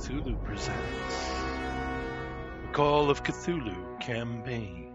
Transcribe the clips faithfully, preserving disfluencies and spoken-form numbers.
Cthulhu presents the Call of Cthulhu campaign,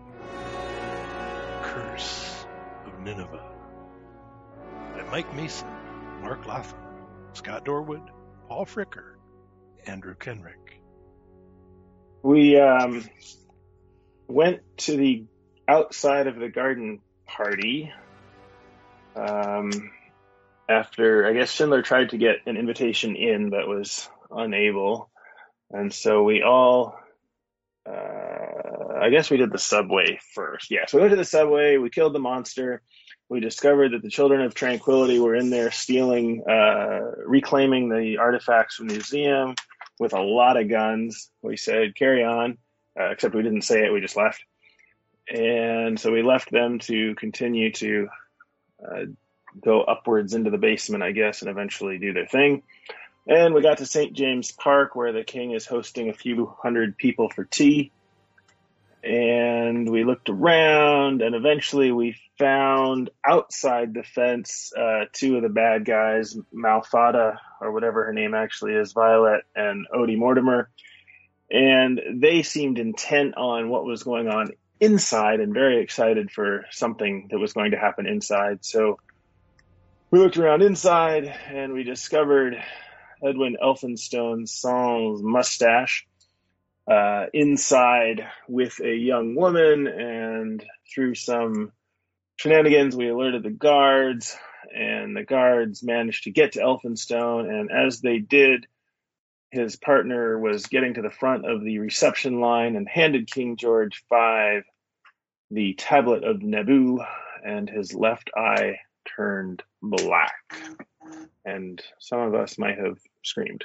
Curse of Nineveh, by Mike Mason, Mark Latham, Scott Dorwood, Paul Fricker, Andrew Kenrick. We um, went to the outside of the garden party um, after, I guess Schindler tried to get an invitation in but was unable. And so we all, uh, I guess we did the subway first. Yeah, so we went to the subway, we killed the monster. We discovered that the Children of Tranquility were in there stealing, uh, reclaiming the artifacts from the museum with a lot of guns. We said, carry on, uh, except we didn't say it, we just left. And so we left them to continue to uh, go upwards into the basement, I guess, and eventually do their thing. And we got to Saint James Park, where the king is hosting a few hundred people for tea. And we looked around, and eventually we found outside the fence uh, two of the bad guys, Malfada, or whatever her name actually is, Violet, and Odie Mortimer. And they seemed intent on what was going on inside and very excited for something that was going to happen inside. So we looked around inside, and we discovered Edwin Elphinstone Sans mustache uh, inside with a young woman, and through some shenanigans, we alerted the guards, and the guards managed to get to Elphinstone, and as they did, his partner was getting to the front of the reception line and handed King George five the tablet of Nebu, and his left eye turned black. And some of us might have screamed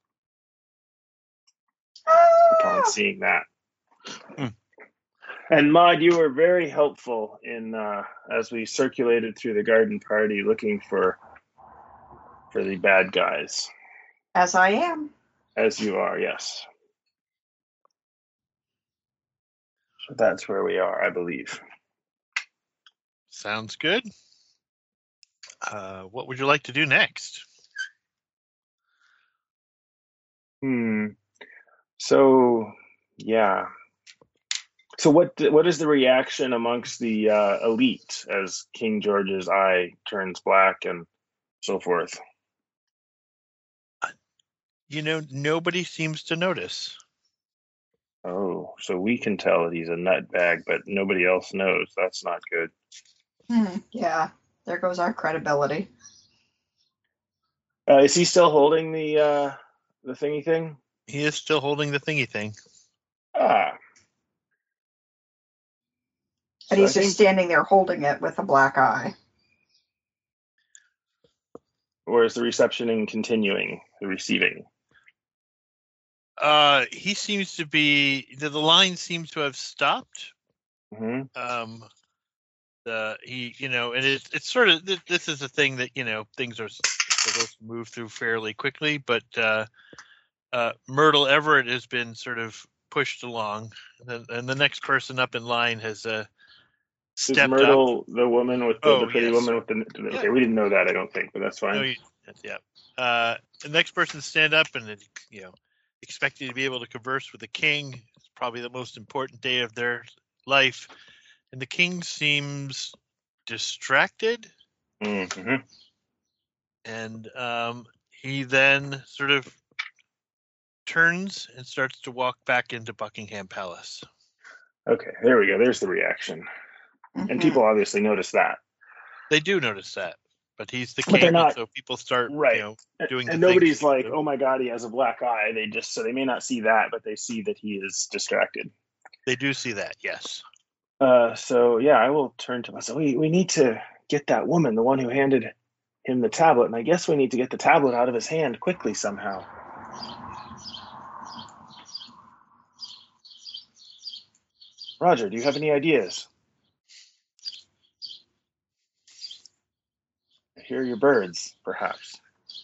upon seeing that. Mm. And Maud, you were very helpful in uh, as we circulated through the garden party looking for for the bad guys. As I am. As you are, yes. So that's where we are, I believe. Sounds good. Uh, what would you like to do next? Hmm. So, yeah. So what what is the reaction amongst the uh, elite as King George's eye turns black and so forth? You know, nobody seems to notice. Oh, so we can tell that he's a nutbag, but nobody else knows. That's not good. Hmm, yeah, there goes our credibility. Uh, is he still holding the uh, the thingy thing? He is still holding the thingy thing. Ah. But So he's I just think, standing there holding it with a black eye. or is the receptioning continuing, the receiving? Uh, he seems to be, the, the line seems to have stopped. Mm-hmm. Um, the, he, you know, and it's, it's sort of, this is a thing that, you know, things are supposed to move through fairly quickly, but uh, uh, Myrtle Everett has been sort of pushed along, and, and the next person up in line has uh, stepped Is Myrtle up. the woman with the, Oh, the pretty yes. woman with the, okay, Yeah. we didn't know that, I don't think, but that's fine. No, you, yeah. Uh, the next person to stand up and, you know, expecting to be able to converse with the king. It's probably the most important day of their life. And the king seems distracted. Mm-hmm. And um, he then sort of turns and starts to walk back into Buckingham Palace. Okay, there we go. There's the reaction. Mm-hmm. And people obviously notice that. They do notice that. But he's the But they're king, not- so people start, right. you know, doing And the nobody's things. like, oh my God, he has a black eye. They just, so they may not see that, but they see that he is distracted. They do see that, yes. Uh, so yeah, I will turn to myself. We, we need to get that woman, the one who handed him the tablet. And I guess we need to get the tablet out of his hand quickly somehow. Roger, do you have any ideas? I hear your birds, perhaps.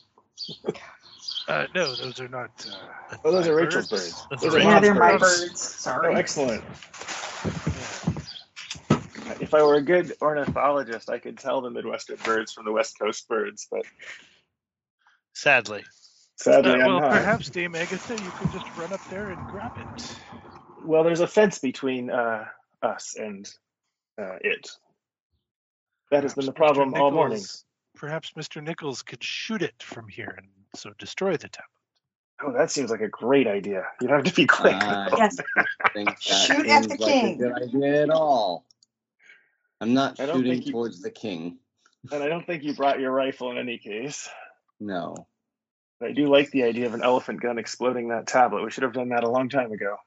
Uh, no, those are not. Uh, Oh, those My are Rachel's birds? birds. Those Those are are Yeah, Mom's they're my birds. birds. Sorry. Oh, excellent. If I were a good ornithologist, I could tell the Midwestern birds from the West Coast birds, but Sadly. Sadly, Uh, I'm well, not. perhaps, Dame Agatha, you could just run up there and grab it. Well, there's a fence between uh, us and uh, it. That has been the Perhaps Mister problem all morning. Nichols, perhaps Mister Nichols could shoot it from here and so destroy the tablet. Oh, that seems like a great idea. You'd have to be quick. I though. Yes. don't think that Shoot at seems the like king. a good idea at all. I'm not I don't shooting think you- towards the king. And I don't think you brought your rifle in any case. No. But I do like the idea of an elephant gun exploding that tablet. We should have done that a long time ago.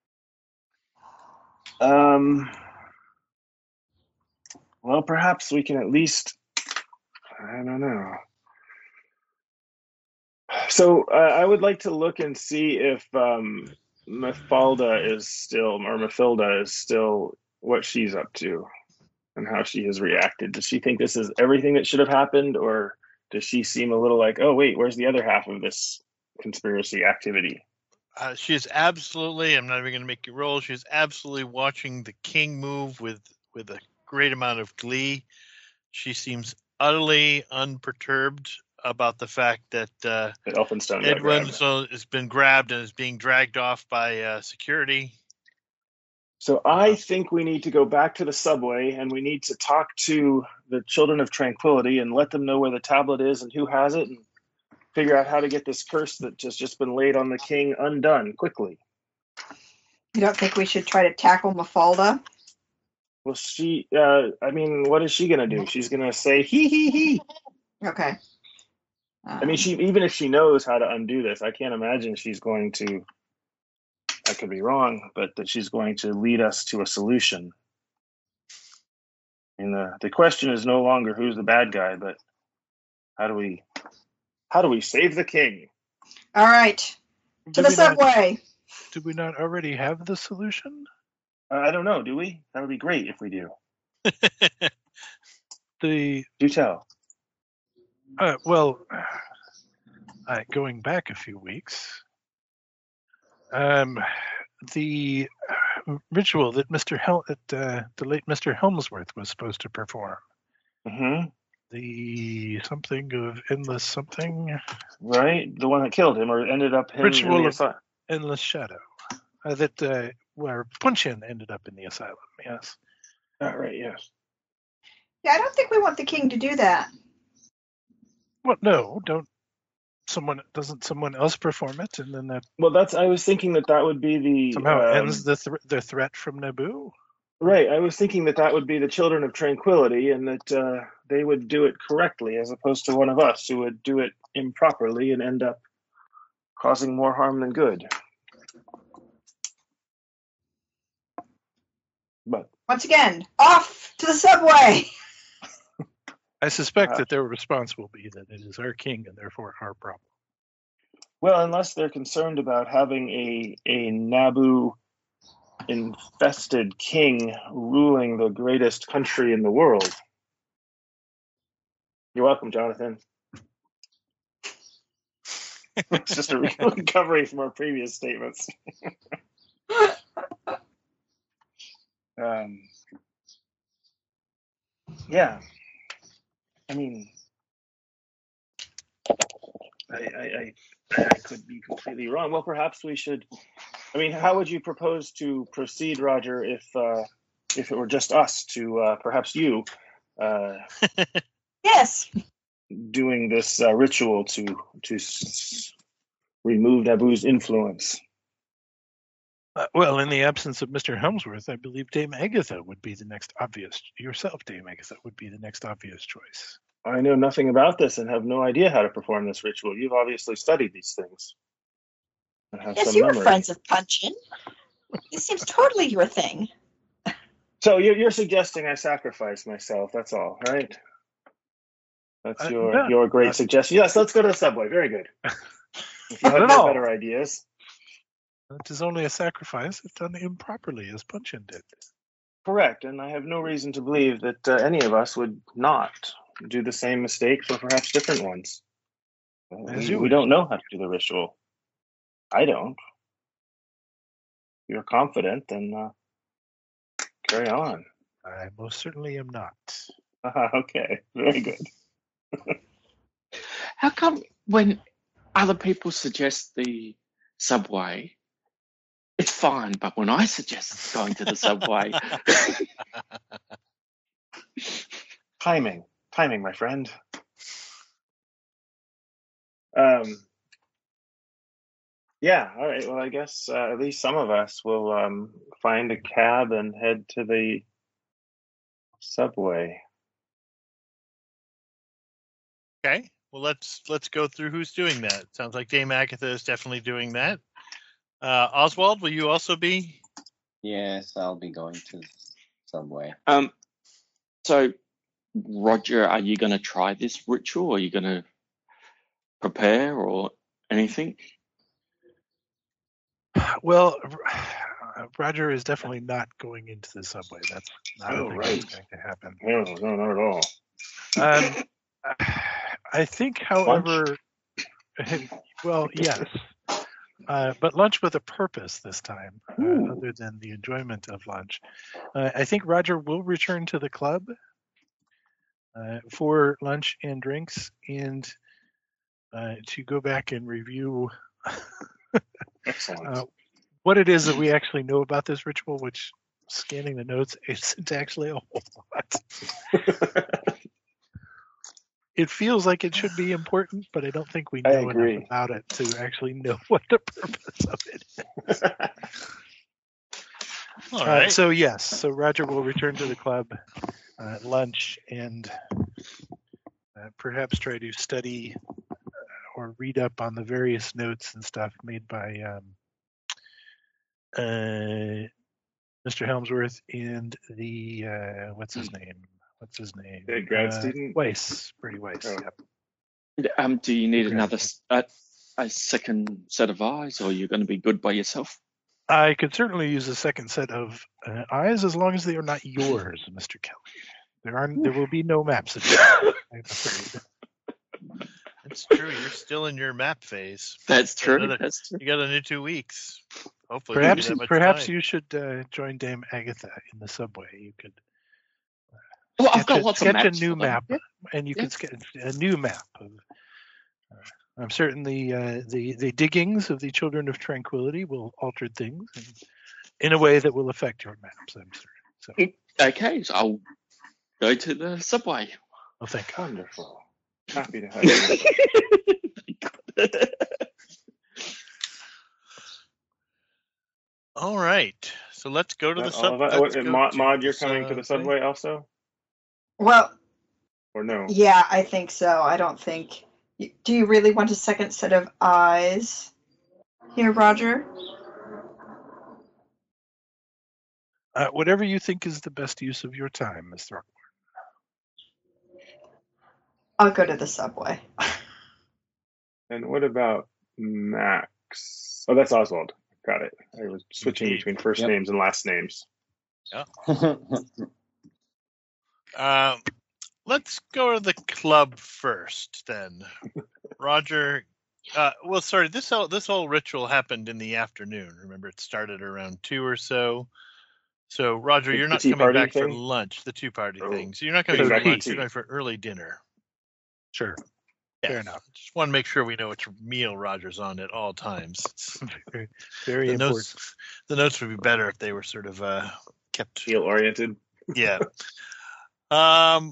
Um. Well, perhaps we can at least. I don't know. So uh, I would like to look and see if um, Mafalda is still, or Mafilda is still, what she's up to and how she has reacted. Does she think this is everything that should have happened, or does she seem a little like, oh, wait, where's the other half of this conspiracy activity? Uh, she is absolutely. I'm not even going to make you roll. She's absolutely watching the king move with with a great amount of glee. She seems utterly unperturbed about the fact that uh, That Elphinstone got Edwin grabbed. so has been grabbed and is being dragged off by uh, security. So I think we need to go back to the subway and we need to talk to the Children of Tranquility and let them know where the tablet is and who has it, and figure out how to get this curse that has just been laid on the king undone quickly. You don't think we should try to tackle Mafalda? Well, she, uh, I mean, what is she going to do? She's going to say, hee hee hee. Okay. Um, I mean, she even if she knows how to undo this, I can't imagine she's going to, I could be wrong, but that she's going to lead us to a solution. And the, the question is no longer who's the bad guy, but how do we, how do we save the king? All right. To Did the we not- subway. Do we not already have the solution? Uh, I don't know, do we? That would be great if we do. The Do tell. uh, well, uh, going back a few weeks, um, the uh, ritual that Mister Hel- that uh, the late Mister Helmsworth was supposed to perform, Mm-hmm. the something of endless something, Right? The one that killed him or ended up him Ritual in the of- asylum. endless shadow, uh, that uh, where Punchin ended up in the asylum. Yes. Oh, right, yes. Yeah, I don't think we want the king to do that. Well, no, don't. Someone doesn't someone else perform it, and then that Well, that's, I was thinking that that would be the... somehow um, ends the thr the threat from Naboo. Right, I was thinking that that would be the Children of Tranquility and that uh, they would do it correctly as opposed to one of us who would do it improperly and end up causing more harm than good. But Once again, off to the subway. I suspect Uh, that their response will be that it is our king and therefore our problem. well, unless they're concerned about having a a Naboo infested king ruling the greatest country in the world. You're welcome, Jonathan. It's just a re- recovery from our previous statements. um, yeah, I mean, I, I, I, I could be completely wrong. Well, perhaps we should. I mean, how would you propose to proceed, Roger, if uh, if it were just us to uh, perhaps you uh, Yes. doing this uh, ritual to to s- remove Naboo's influence? Uh, well, in the absence of Mister Helmsworth, I believe Dame Agatha would be the next obvious. Yourself, Dame Agatha, would be the next obvious choice. I know nothing about this and have no idea how to perform this ritual. You've obviously studied these things and have Yes, some you were memory. friends of Punchin. This seems totally your thing. So you're, you're suggesting I sacrifice myself. That's all, right? That's Uh, your no, your great not- suggestion. Yes, let's go to the subway. Very good. If you Not have at no all. better ideas. It is only a sacrifice if done improperly, as Punchin did. Correct, and I have no reason to believe that uh, any of us would not do the same mistake for perhaps different ones. Uh, As We, you we wish. don't know how to do the ritual. I don't. If you're confident, then uh, carry on. I most certainly am not. Okay, very good. How come when other people suggest the subway, it's fine. But when I suggest going to the subway, Timing, timing, my friend. Um, yeah, all right. Well, I guess uh, at least some of us will um, find a cab and head to the subway. Okay. Well, let's let's go through who's doing that. Sounds like Dame Agatha is definitely doing that. Uh, Oswald, will you also be? Yes, I'll be going to the subway. um, so Roger, are you going to try this ritual? Or are you going to prepare or anything? Well, R- Roger is definitely not going into the subway. That's not Oh, a thing right. that's going to happen. No, no, not at all. Um, I think, however, well, yes, uh, but lunch with a purpose this time, uh, Ooh. other than the enjoyment of lunch. Uh, I think Roger will return to the club uh, for lunch and drinks, and uh, to go back and review Excellent. uh, what it is that we actually know about this ritual, which, scanning the notes, isn't actually a whole lot. It feels like it should be important, but I don't think we I know agree. enough about it to actually know what the purpose of it is. All Uh, right. so yes, so Roger will return to the club uh, at lunch and uh, perhaps try to study uh, or read up on the various notes and stuff made by um, uh, Mister Helmsworth and the uh, what's his name? What's his name? The grad uh, student? Weiss, Bertie Weiss. Oh. Yep. Um, do you need Okay. another s- uh, a second set of eyes, or you're going to be good by yourself? I could certainly use a second set of uh, eyes as long as they are not yours, Mister Kelly. There aren't. There will be no maps of you, I'm afraid. It's true. You're still in your map phase. That's Got true. another- That's true. You got another two weeks. Hopefully, Perhaps, that much perhaps time. you should uh, join Dame Agatha in the subway. You could Well, I've sketch, got a, lots of sketch a maps new for them. map, Yeah. and you yeah. could sketch a new map of. Uh, I'm certain the uh, the the diggings of the Children of Tranquility will alter things in, in a way that will affect your maps. I'm certain. So, Okay, so I'll go to the subway. well, thank God. Wonderful. Happy to have you. All right. So let's go to the Not all sub. of us. let's What, go Maud, to Maud, you're the coming to the subway also? Well, Or no? yeah, I think so. I don't think. Do you really want a second set of eyes here, Roger? Uh, whatever you think is the best use of your time, Mister Rock. I'll go to the subway. And what about Max? Oh, that's Oswald. Got it. I was switching Indeed. between first Yep. names and last names. Um, let's go to the club first, then. Roger. Uh, well, sorry. This whole this whole ritual happened in the afternoon. Remember, it started around two or so. So, Roger, The- you're the not tea coming party back for thing? lunch. The two party Oh. thing. So you're not coming Getting for back to lunch. tea. You're going for early dinner. Sure. Yes. Fair enough. Just want to make sure we know which meal Roger's on at all times. It's- Very, very the important. notes, the notes would be better if they were sort of uh, kept. Heel oriented. Yeah. Um.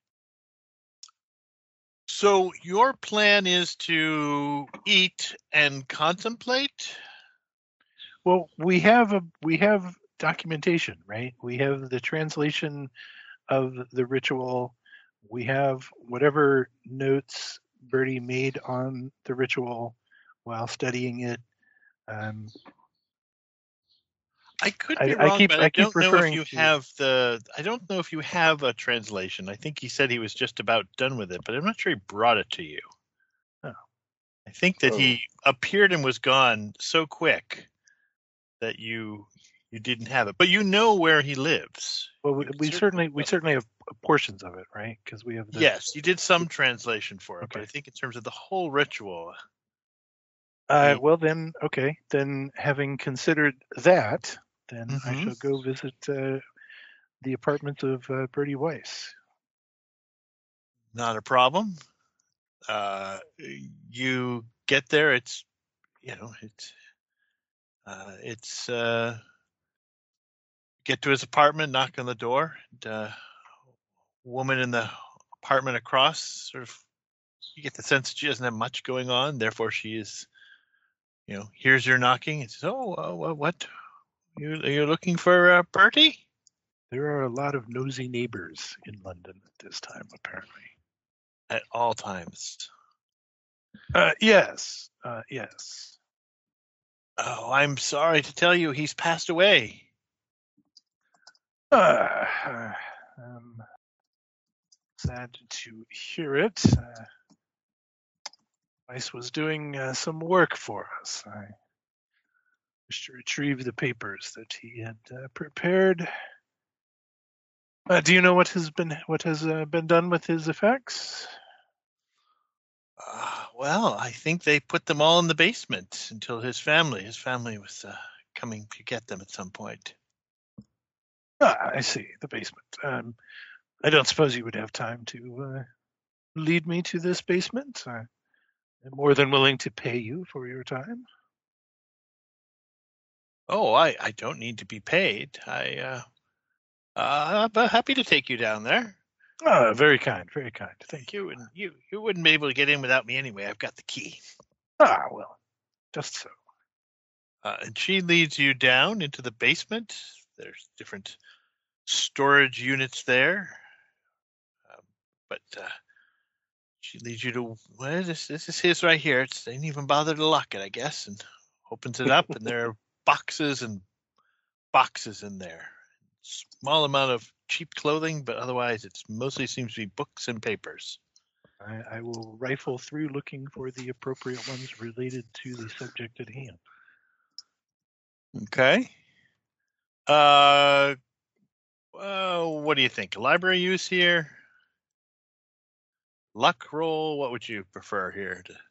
So your plan is to eat and contemplate. Well, we have a we have documentation, right? We have the translation of the ritual. We have whatever notes Bertie made on the ritual while studying it. Um, I could I- be I wrong, keep- but I I, keep don't know if referring you to- have the. I don't know if you have a translation. I think he said he was just about done with it, but I'm not sure he brought it to you. Oh. I think that Oh. he appeared and was gone so quick that you you didn't have it, but you know where he lives. well, we, You could we certainly we look. certainly have portions of it, right? Because we have the Yes, you did some translation for it, but Okay. I think in terms of the whole ritual, Uh, the- well, then, okay. Then, having considered that, then I Mhm. shall go visit uh, the apartment of uh, Bertie Weiss. not a problem. Uh, you get there, it's you know it's uh, it's uh, get to his apartment, knock on the door. And, uh, woman in the apartment across, sort of, you get the sense that she doesn't have much going on. Therefore, she is, you know, hears your knocking and says, "Oh, uh, what? You you're looking for uh, Bertie?" There are a lot of nosy neighbors in London at this time, apparently. At all times. Uh, yes, uh, yes. Oh, I'm sorry to tell you, he's passed away. Uh, uh, um, sad to hear it. Uh, Weiss was doing uh, some work for us. I wish to retrieve the papers that he had uh, prepared. Uh, do you know what has been what has uh, been done with his effects? Uh, well, I think they put them all in the basement until his family. His family was uh, coming to get them at some point. Ah, I see. The basement. Um, I don't suppose you would have time to uh, lead me to this basement. I am more than willing to pay you for your time. Oh, I, I don't need to be paid. I uh, uh, but happy to take you down there. Ah, very kind, very kind. Thank you. You and you you wouldn't be able to get in without me anyway. I've got the key. Ah, well, just so. Uh, and she leads you down into the basement. There's different storage units there, um, but uh, she leads you to well, this this is his right here. It's, they didn't even bother to lock it, I guess, and opens it up, and there are boxes and boxes in there. Small amount of cheap clothing, but otherwise it mostly seems to be books and papers. I, I will rifle through looking for the appropriate ones related to the subject at hand. Okay. Uh, well, what do you think? Library use here? Luck roll? What would you prefer here to,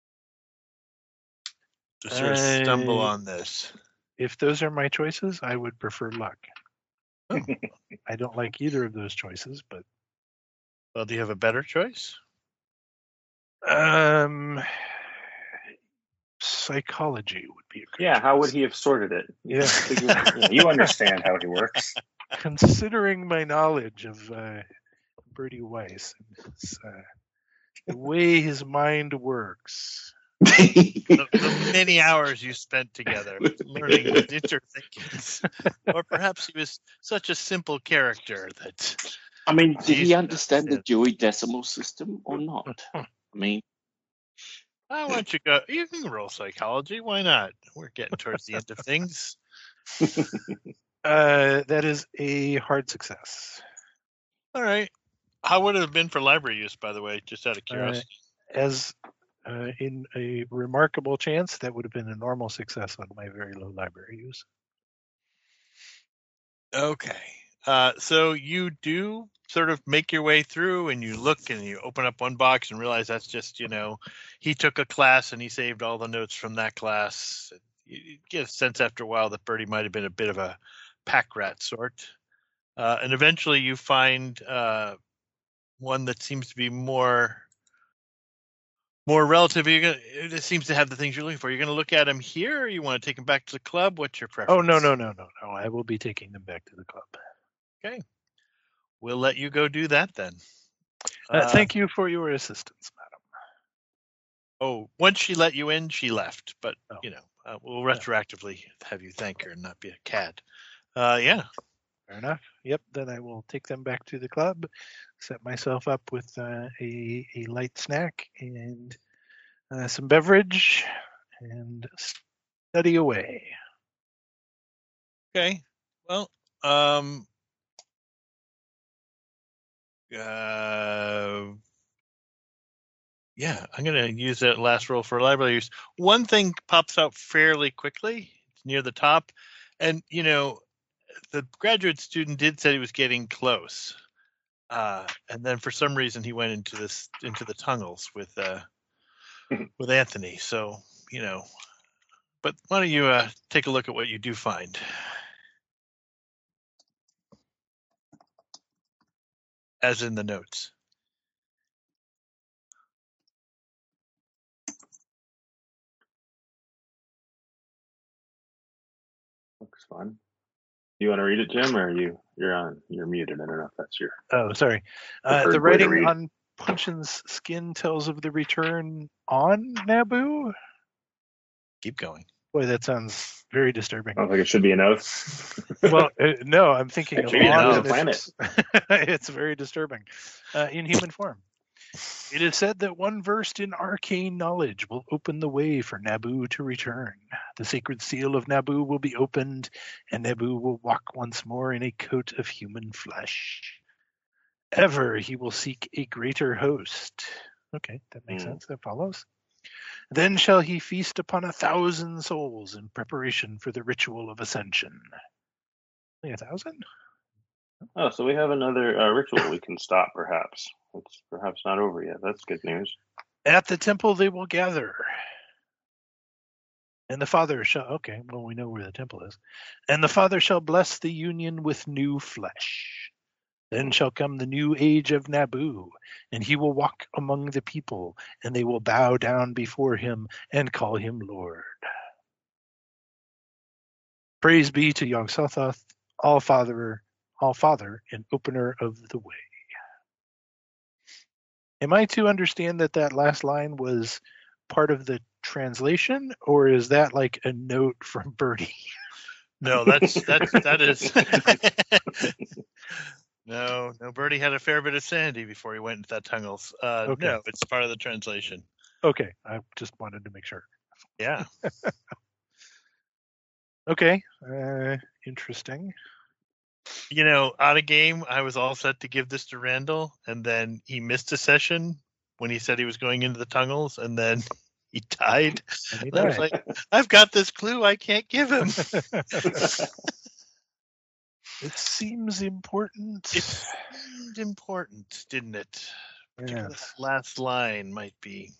to sort of stumble Uh, on this? If those are my choices, I would prefer luck. Oh. I don't like either of those choices, but Well, do you have a better choice? um, psychology would be a good Yeah, how would choice. he have sorted it? You Yeah. can figure- yeah, you understand how he works. Considering my knowledge of uh, Bertie Weiss and his, uh, the way his mind works, The, the many hours you spent together learning his inner thinkings. Or perhaps he was such a simple character that I mean, did he Jesus, understand the yeah. Dewey Decimal System or not? I mean, Why don't you go? You can roll psychology. Why not? We're getting towards the end of things. uh, that is a hard success. All right. How would it have been for library use, by the way, just out of curiosity? As uh, in a remarkable chance, that would have been a normal success on my very low library use. Okay. Uh, so you do sort of make your way through and you look and you open up one box and realize that's just, you know, he took a class and he saved all the notes from that class. You, you get a sense after a while that Bertie might have been a bit of a pack rat sort. Uh, and eventually you find uh, one that seems to be more more relative. You're gonna, it seems to have the things you're looking for. You're going to look at him here, or you want to take him back to the club? What's your preference? Oh, no, no, no, no, no. I will be taking them back to the club. Okay. We'll let you go do that then. Uh, Uh, thank you for your assistance, madam. Oh, once she let you in, she left. But, Oh. you know, uh, we'll retroactively have you thank her and not be a cad. Uh, yeah. Fair enough. Yep, then I will take them back to the club, set myself up with uh, a, a light snack and uh, some beverage, and study away. Okay. Well, um, uh, yeah, I'm going to use that last roll for library use. One thing pops out fairly quickly. It's near the top. And, you know, the graduate student did say he was getting close. Uh, and then for some reason he went into this into the tunnels with uh, with Anthony. So, you know, but why don't you uh, take a look at what you do find? As in the notes. looks fun. You want to read it, Jim, or are you you're on you're muted? I don't know if that's your Oh, sorry. Uh, preferred the way to writing read. on Punchin's skin tells of the return on Naboo. Keep going. Boy, that sounds very disturbing. I don't think it should be a oath. Well, uh, no, I'm thinking It of should be another on. and planet. It's, it's very disturbing. Uh, in human form. It is said that one versed in arcane knowledge will open the way for Naboo to return. The sacred seal of Naboo will be opened, and Naboo will walk once more in a coat of human flesh. Ever he will seek a greater host. Okay, that makes Mm. sense. That follows. Then shall he feast upon a thousand souls in preparation for the ritual of ascension. Only a thousand? Oh, so we have another uh, ritual we can stop, perhaps. It's perhaps not over yet. That's good news. At the temple they will gather. And the Father shall, okay, well, we know where the temple is. And the Father shall bless the union with new flesh. Then shall come the new age of Naboo, and he will walk among the people, and they will bow down before him and call him Lord. Praise be to Yog-Sothoth, all Father, all Father, and opener of the way. Am I to understand that that last line was part of the translation, or is that like a note from Birdie? No, that's that's that is. no, no. Birdie had a fair bit of sanity before he went into that tunnels. Uh, Okay. No, it's part of the translation. Okay, I just wanted to make sure. Yeah. Okay, uh, interesting. You know, on a game, I was all set to give this to Randall, and then he missed a session when he said he was going into the tunnels, and then he died. And he And I was died. like, I've got this clue I can't give him. It seems important. It seemed important, didn't it? Particularly Yes. that last line might be.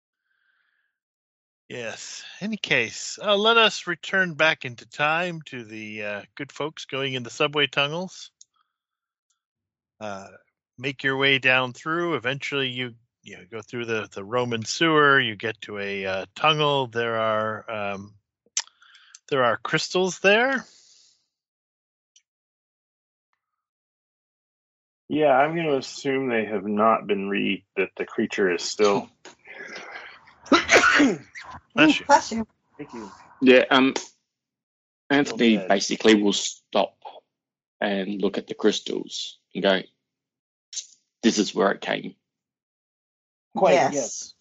Yes. Any case, uh, let us return back into time to the uh, good folks going in the subway tunnels. Uh, make your way down through. Eventually, you you know, go through the, the Roman sewer. You get to a uh, tunnel. There are um, there are crystals there. Yeah, I'm going to assume they have not been re that the creature is still. Bless you. Bless you. Thank you. Yeah, um, Anthony Okay. basically will stop and look at the crystals and go, this is where it came. Quite, yes. yes.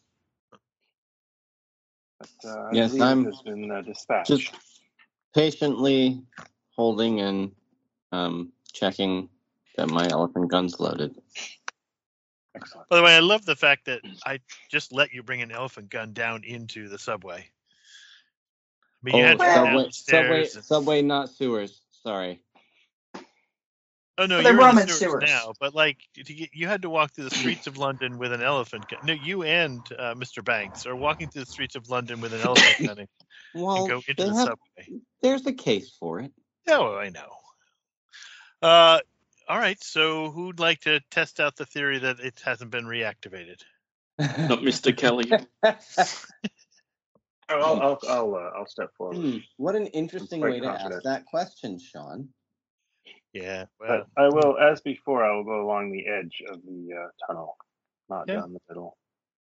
But, uh, I Yes, believe I'm it has been uh, dispatched. just patiently holding and um, checking that my elephant gun's loaded. Excellent. By the way, I love the fact that I just let you bring an elephant gun down into the subway. I mean, you Oh, had to go subway, down the subway, stairs. and- subway, not sewers. Sorry. Oh no, The you're Roman in the sewers, sewers. now. But like, to get, you had to walk through the streets of London with an elephant gun. No, you and uh, Mister Banks are walking through the streets of London with an elephant gun and, Well, and go into they the have, subway. there's a case for it. Oh, I know. Uh, all right. So, who'd like to test out the theory that it hasn't been reactivated? Not Mister Kelly. Oh, I'll I'll I'll, uh, I'll step forward. Hmm, what an interesting quite way to confident. ask that question, Sean. Yeah. But Well, I will, as before, I will go along the edge of the uh, tunnel, not Yeah. down the middle.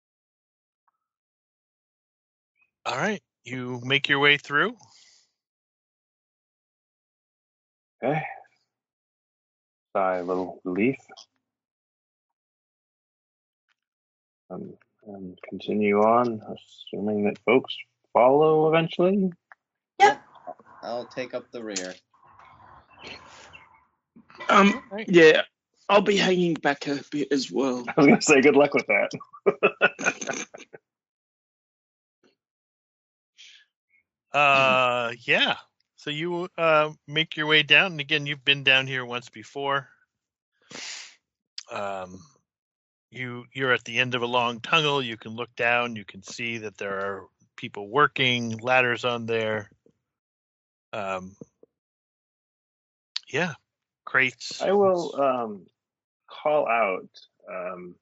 all right. You make your way through. Okay. Sigh a little relief. Um, and continue on, assuming that folks follow eventually. I'll take up the rear. Um, All right. yeah, I'll be hanging back a bit as well. I was going to say good luck with that. Uh, yeah. So you uh make your way down, and again, you've been down here once before. Um, you you're at the end of a long tunnel. You can look down. You can see that there are people working, ladders on there. Um, yeah, crates. I will um, call out. Um,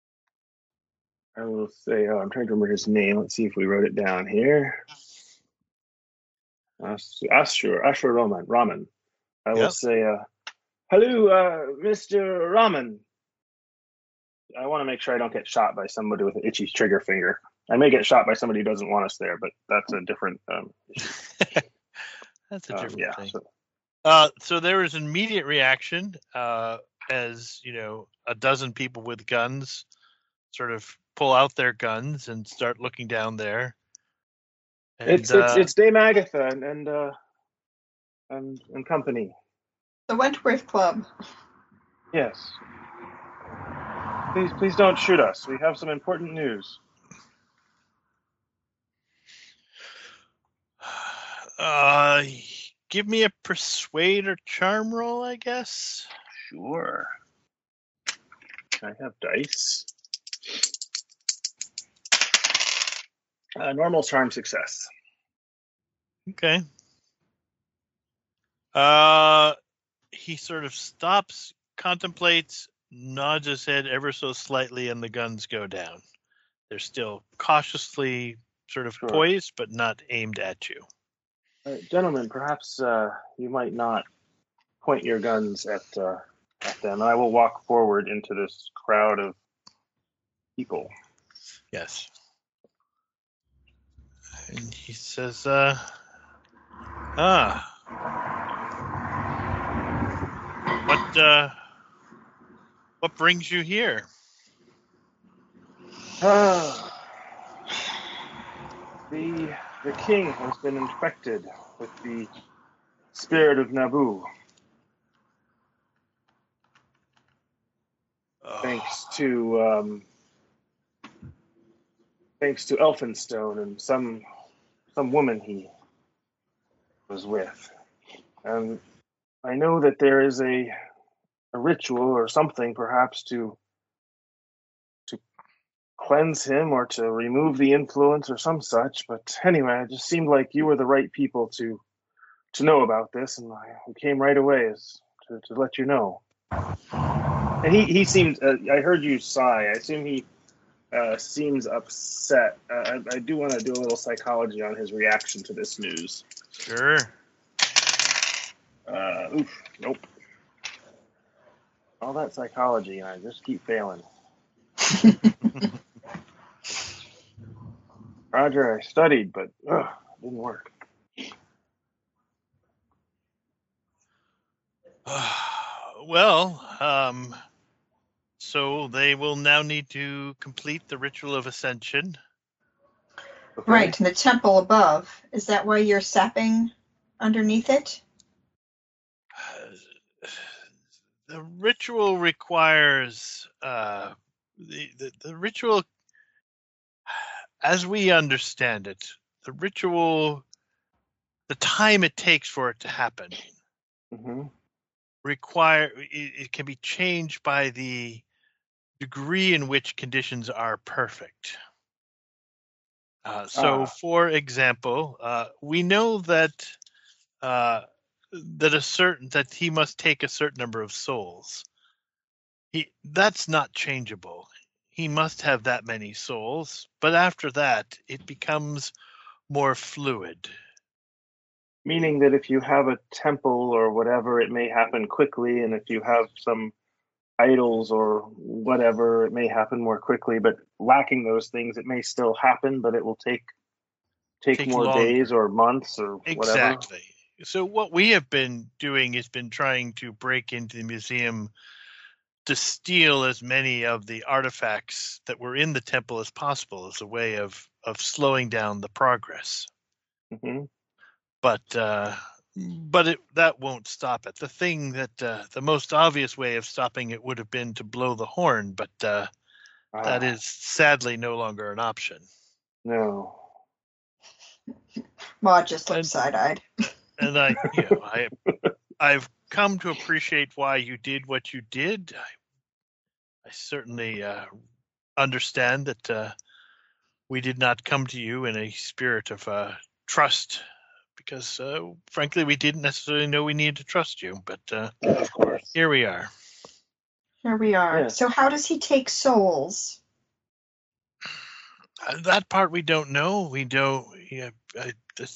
I will say, oh, I'm trying to remember his name. Let's see if we wrote it down here. As- Ashur, Ashur Raman, Raman. I will Yep. say, uh, hello, uh, Mister Raman. I want to make sure I don't get shot by somebody with an itchy trigger finger. I may get shot by somebody who doesn't want us there, but that's a different um, issue. That's a Um, different yeah. thing. So, Uh, so there was an immediate reaction uh, as, you know, a dozen people with guns sort of pull out their guns and start looking down there. And, it's it's uh, it's Dame Agatha and and uh, and, and company. The Wentworth Club. Yes. Please please don't shoot us. We have some important news. uh, give me a persuade or charm roll, I guess. Sure. I have dice. Uh, normal charm success. Okay. Uh, he sort of stops, contemplates, nods his head ever so slightly, and the guns go down. They're still cautiously sort of Sure. poised, but not aimed at you. Uh, gentlemen, perhaps uh, you might not point your guns at uh, at them. I will walk forward into this crowd of people. Yes. And he says, uh, ah, what, uh, what brings you here? Ah, the the king has been infected with the spirit of Naboo, Oh, thanks to um, thanks to Elphinstone and some some woman he was with. And I know that there is a a ritual or something, perhaps to to cleanse him or to remove the influence or some such. But anyway, it just seemed like you were the right people to to know about this, and I came right away as to, to let you know. And he he seemed. Uh, I heard you sigh. I assume he uh, seems upset. Uh, I, I do want to do a little psychology on his reaction to this news. sure. Uh, oof, nope. All that psychology, and I just keep failing. Roger, I studied, but ugh, it didn't work. Well, um, so they will now need to complete the ritual of ascension. Okay. Right, in the temple above. Is that why you're sapping underneath it? The ritual requires uh, the, the the ritual, as we understand it, the ritual, the time it takes for it to happen, Mm-hmm. require it, it can be changed by the degree in which conditions are perfect. Uh, so, Ah. for example, uh, we know that uh, that a certain that he must take a certain number of souls. He that's not changeable. He must have that many souls, but after that, it becomes more fluid. Meaning that if you have a temple or whatever, it may happen quickly, and if you have some idols or whatever, it may happen more quickly. But lacking those things, it may still happen, but it will take take, Take more longer. days or months or whatever. Exactly. So what we have been doing has been trying to break into the museum to steal as many of the artifacts that were in the temple as possible as a way of, of slowing down the progress. Mm-hmm. But uh, but it, that won't stop it. The thing that uh, the most obvious way of stopping it would have been to blow the horn, but uh, Ah, that is sadly no longer an option. no. Maud just looked And- side-eyed. And I, you know, I, I've come to appreciate why you did what you did. I, I certainly uh, understand that uh, we did not come to you in a spirit of uh, trust, because, uh, frankly, we didn't necessarily know we needed to trust you. But uh, Of course. here we are. Here we are. Yes. So how does he take souls? Uh, that part we don't know. We don't. Yeah, I, this,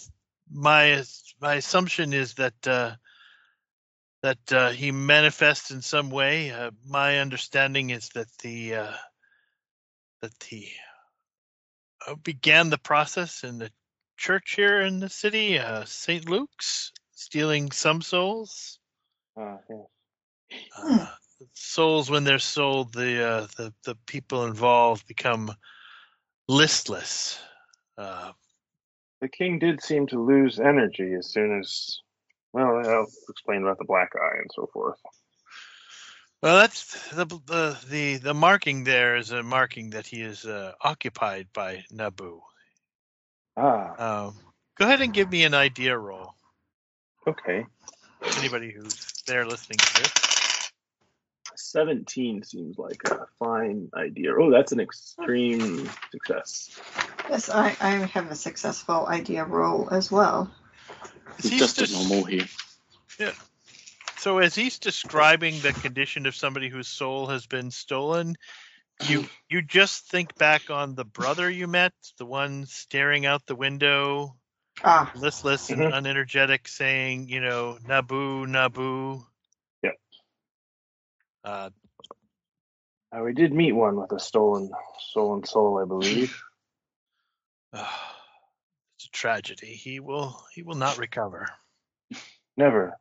my my assumption is that uh, that uh, he manifests in some way. Uh, my understanding is that the uh, that he uh, began the process in the church here in the city, uh, Saint Luke's, stealing some souls. Ah, yes. Uh, souls, when they're sold, the uh, the the people involved become listless. Uh, The king did seem to lose energy as soon as. Well, I'll explain about the black eye and so forth. well, that's the the the the marking there is a marking that he is uh, occupied by Naboo. Ah, Um, go ahead and give me an idea roll. okay. Anybody who's there listening to this. seventeen seems like a fine idea. Oh, that's an extreme success. Yes, I, I have a successful idea roll as well. It's He's just just- a normal here. So as he's describing the condition of somebody whose soul has been stolen, you you just think back on the brother you met, the one staring out the window, Ah, listless and Mhm. unenergetic, saying, you know, Naboo, Naboo. Yep. Uh, Uh, we did meet one with a stolen, stolen soul, I believe. uh, it's a tragedy. He will he will not recover. Never.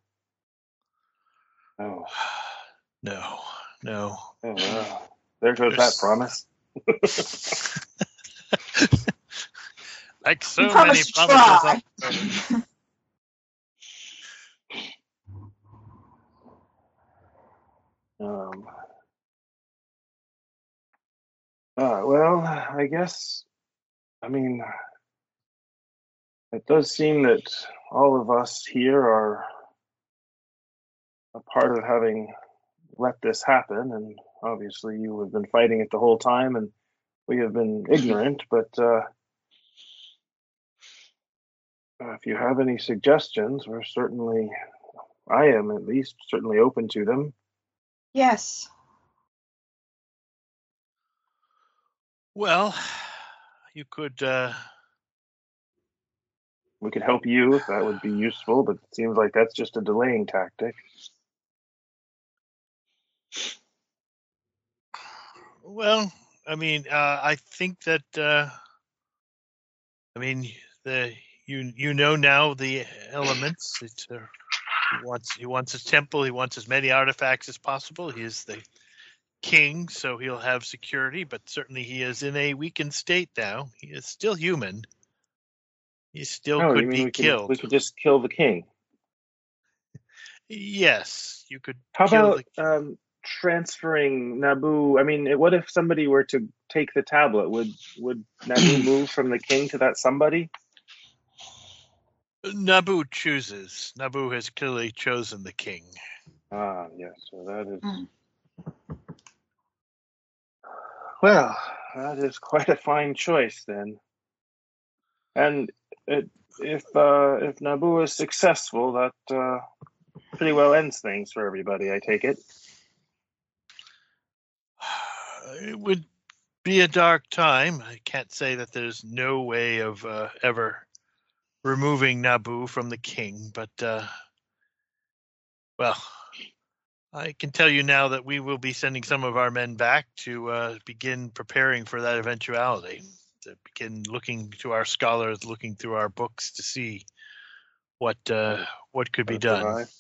Oh, No, no. oh wow. There goes There's- that promise. Like so you many promised to promises. try. on- Um. Uh, well, I guess. I mean, it does seem that all of us here are a part of having let this happen, and obviously you have been fighting it the whole time, and we have been ignorant. But uh, uh, if you have any suggestions, we're certainly, I am at least, certainly open to them. Yes. Well, you could. Uh, We could help you if that would be useful, but it seems like that's just a delaying tactic. Well, I mean, uh, I think that. Uh, I mean, the you you know now the elements. It's, uh, he wants he wants his temple. He wants as many artifacts as possible. He is the king, so he'll have security. But certainly, he is in a weakened state now. He is still human. He still Oh, you could mean be we could, killed. we could just kill the king? Yes, you could. How kill about the, um, transferring Naboo? I mean, what if somebody were to take the tablet? Would would Naboo move from the king to that somebody? Naboo chooses. Naboo has clearly chosen the king. Ah, yes. So that is. Hmm. Well, that is quite a fine choice then. And it, if uh, if Naboo is successful, that uh, pretty well ends things for everybody. I take it. It would be a dark time. I can't say that there's no way of uh, ever removing Naboo from the king, but uh, well, I can tell you now that we will be sending some of our men back to uh, begin preparing for that eventuality. To begin looking to our scholars, looking through our books to see what uh, what could How be to done. survive.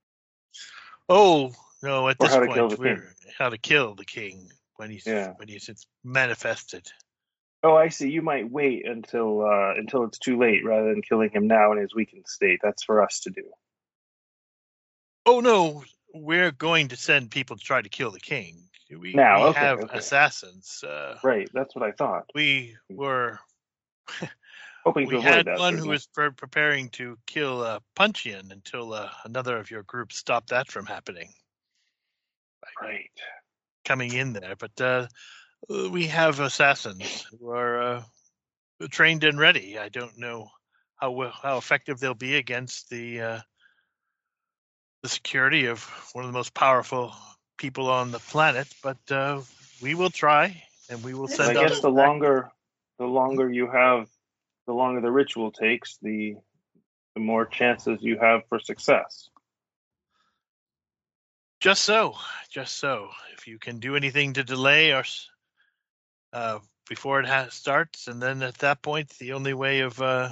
Oh no! At Or this how to point, kill the we're king. how to kill the king when he's Yeah. when he's it's manifested. Oh, I see. You might wait until uh, until it's too late, rather than killing him now in his weakened state. That's for us to do. Oh no, we're going to send people to try to kill the king. We, Now, we okay, have okay. assassins. Uh, Right. That's what I thought. we were Hoping we to avoid had that. one who certainly. was pre- preparing to kill uh, Punchian until uh, another of your group stopped that from happening, Right. coming in there. But uh, we have assassins who are uh, trained and ready. I don't know how well, how effective they'll be against the uh, the security of one of the most powerful people on the planet, but uh, we will try, and we will And And I send I out. guess the longer the longer you have, the longer the ritual takes, the the more chances you have for success. Just so, just so. If you can do anything to delay or uh, before it ha- starts, and then at that point, the only way of uh,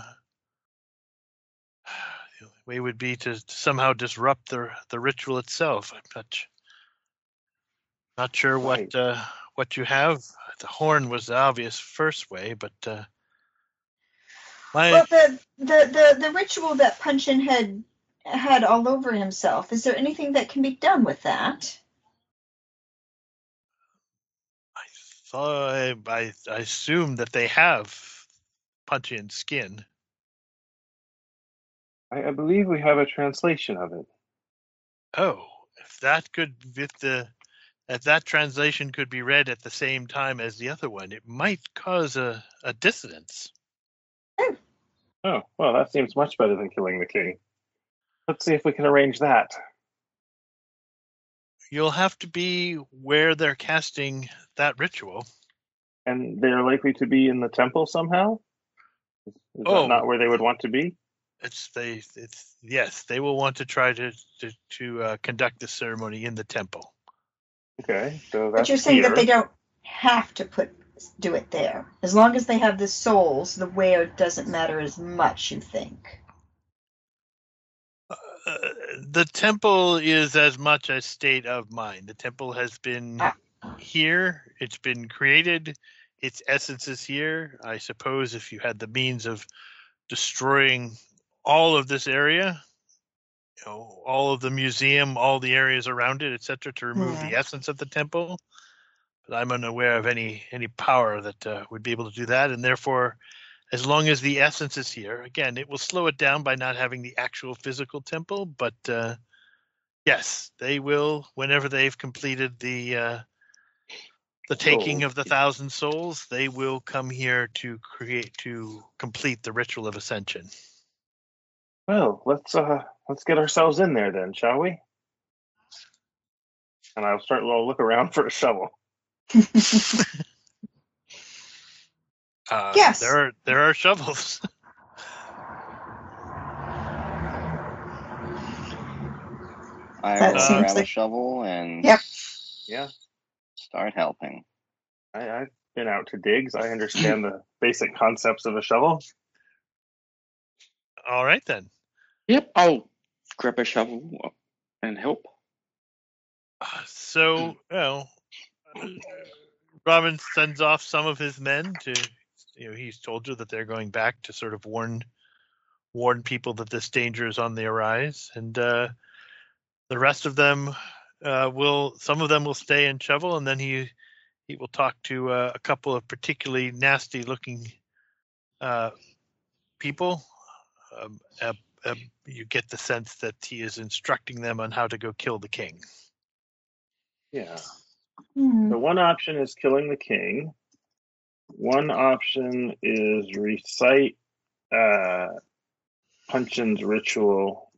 the only way would be to somehow disrupt the the ritual itself. I'm not not sure what Right. uh, what you have. The horn was the obvious first way, but uh, my Well, the, the, the, the ritual that Punchin had had all over himself, is there anything that can be done with that? I thought I I assume that they have Punchin skin. I, I believe we have a translation of it. Oh, if that could, if the if that translation could be read at the same time as the other one, it might cause a, a dissonance. Oh, well, that seems much better than killing the king. Let's see if we can arrange that. You'll have to be where they're casting that ritual. And they're likely to be in the temple somehow? Is, is Oh. that not where they would want to be? It's they. It's yes. They will want to try to to, to uh, conduct the ceremony in the temple. Okay, so that's But you're saying here. that they don't have to put do it there. As long as they have the souls, the where doesn't matter as much, you think? Uh, the temple is as much a state of mind. The temple has been Ah. here. It's been created. Its essence is here. I suppose if you had the means of destroying all of this area, you know, all of the museum, all the areas around it, et cetera, to remove Yeah. the essence of the temple. But I'm unaware of any any power that uh, would be able to do that, and therefore, as long as the essence is here, again, it will slow it down by not having the actual physical temple. But uh, yes, they will, whenever they've completed the uh, the taking Souls. of the thousand souls, they will come here to create to complete the ritual of ascension. Well, let's uh let's get ourselves in there then, shall we? And I'll start. I'll look around for a shovel. Uh, Yes. there are there are shovels. I That will seems grab a like- shovel and Yep. Yeah, start helping. I, I've been out to digs. I understand the basic concepts of a shovel. All right then. Yep, I'll grab a shovel and help. Uh, So, you know, Robin sends off some of his men to, you know, he's told you that they're going back to sort of warn warn people that this danger is on the arise, and uh, the rest of them uh, will, some of them will stay and shovel, and then he he will talk to uh, a couple of particularly nasty looking uh, people. Um, uh, uh, you get the sense that he is instructing them on how to go kill the king. Yeah. Hmm. So one option is killing the king. One option is recite uh, Punchin's ritual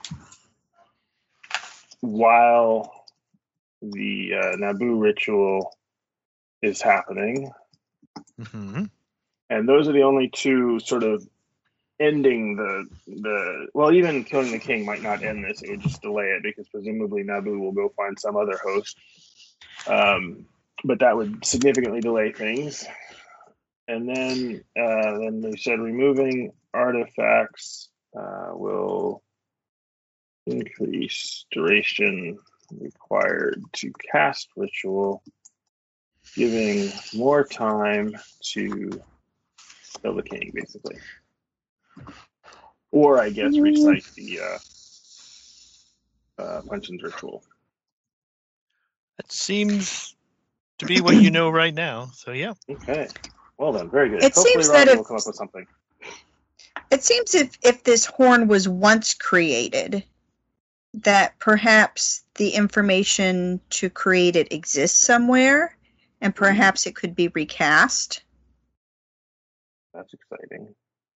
while the uh, Naboo ritual is happening. Mm-hmm. And those are the only two sort of ending the the well, even killing the king might not end this. It would just delay it because presumably Naboo will go find some other host. Um, but that would significantly delay things. And then uh, then they said removing artifacts uh, will increase duration required to cast ritual, giving more time to kill the king, basically. Or I guess recite the uh, uh, Punchin's ritual. That seems to be what you know right now. So yeah. Okay. Well then, very good. It Hopefully seems Robin that will if- come up with something. It seems if, if this horn was once created, that perhaps the information to create it exists somewhere, and perhaps it could be recast. That's exciting.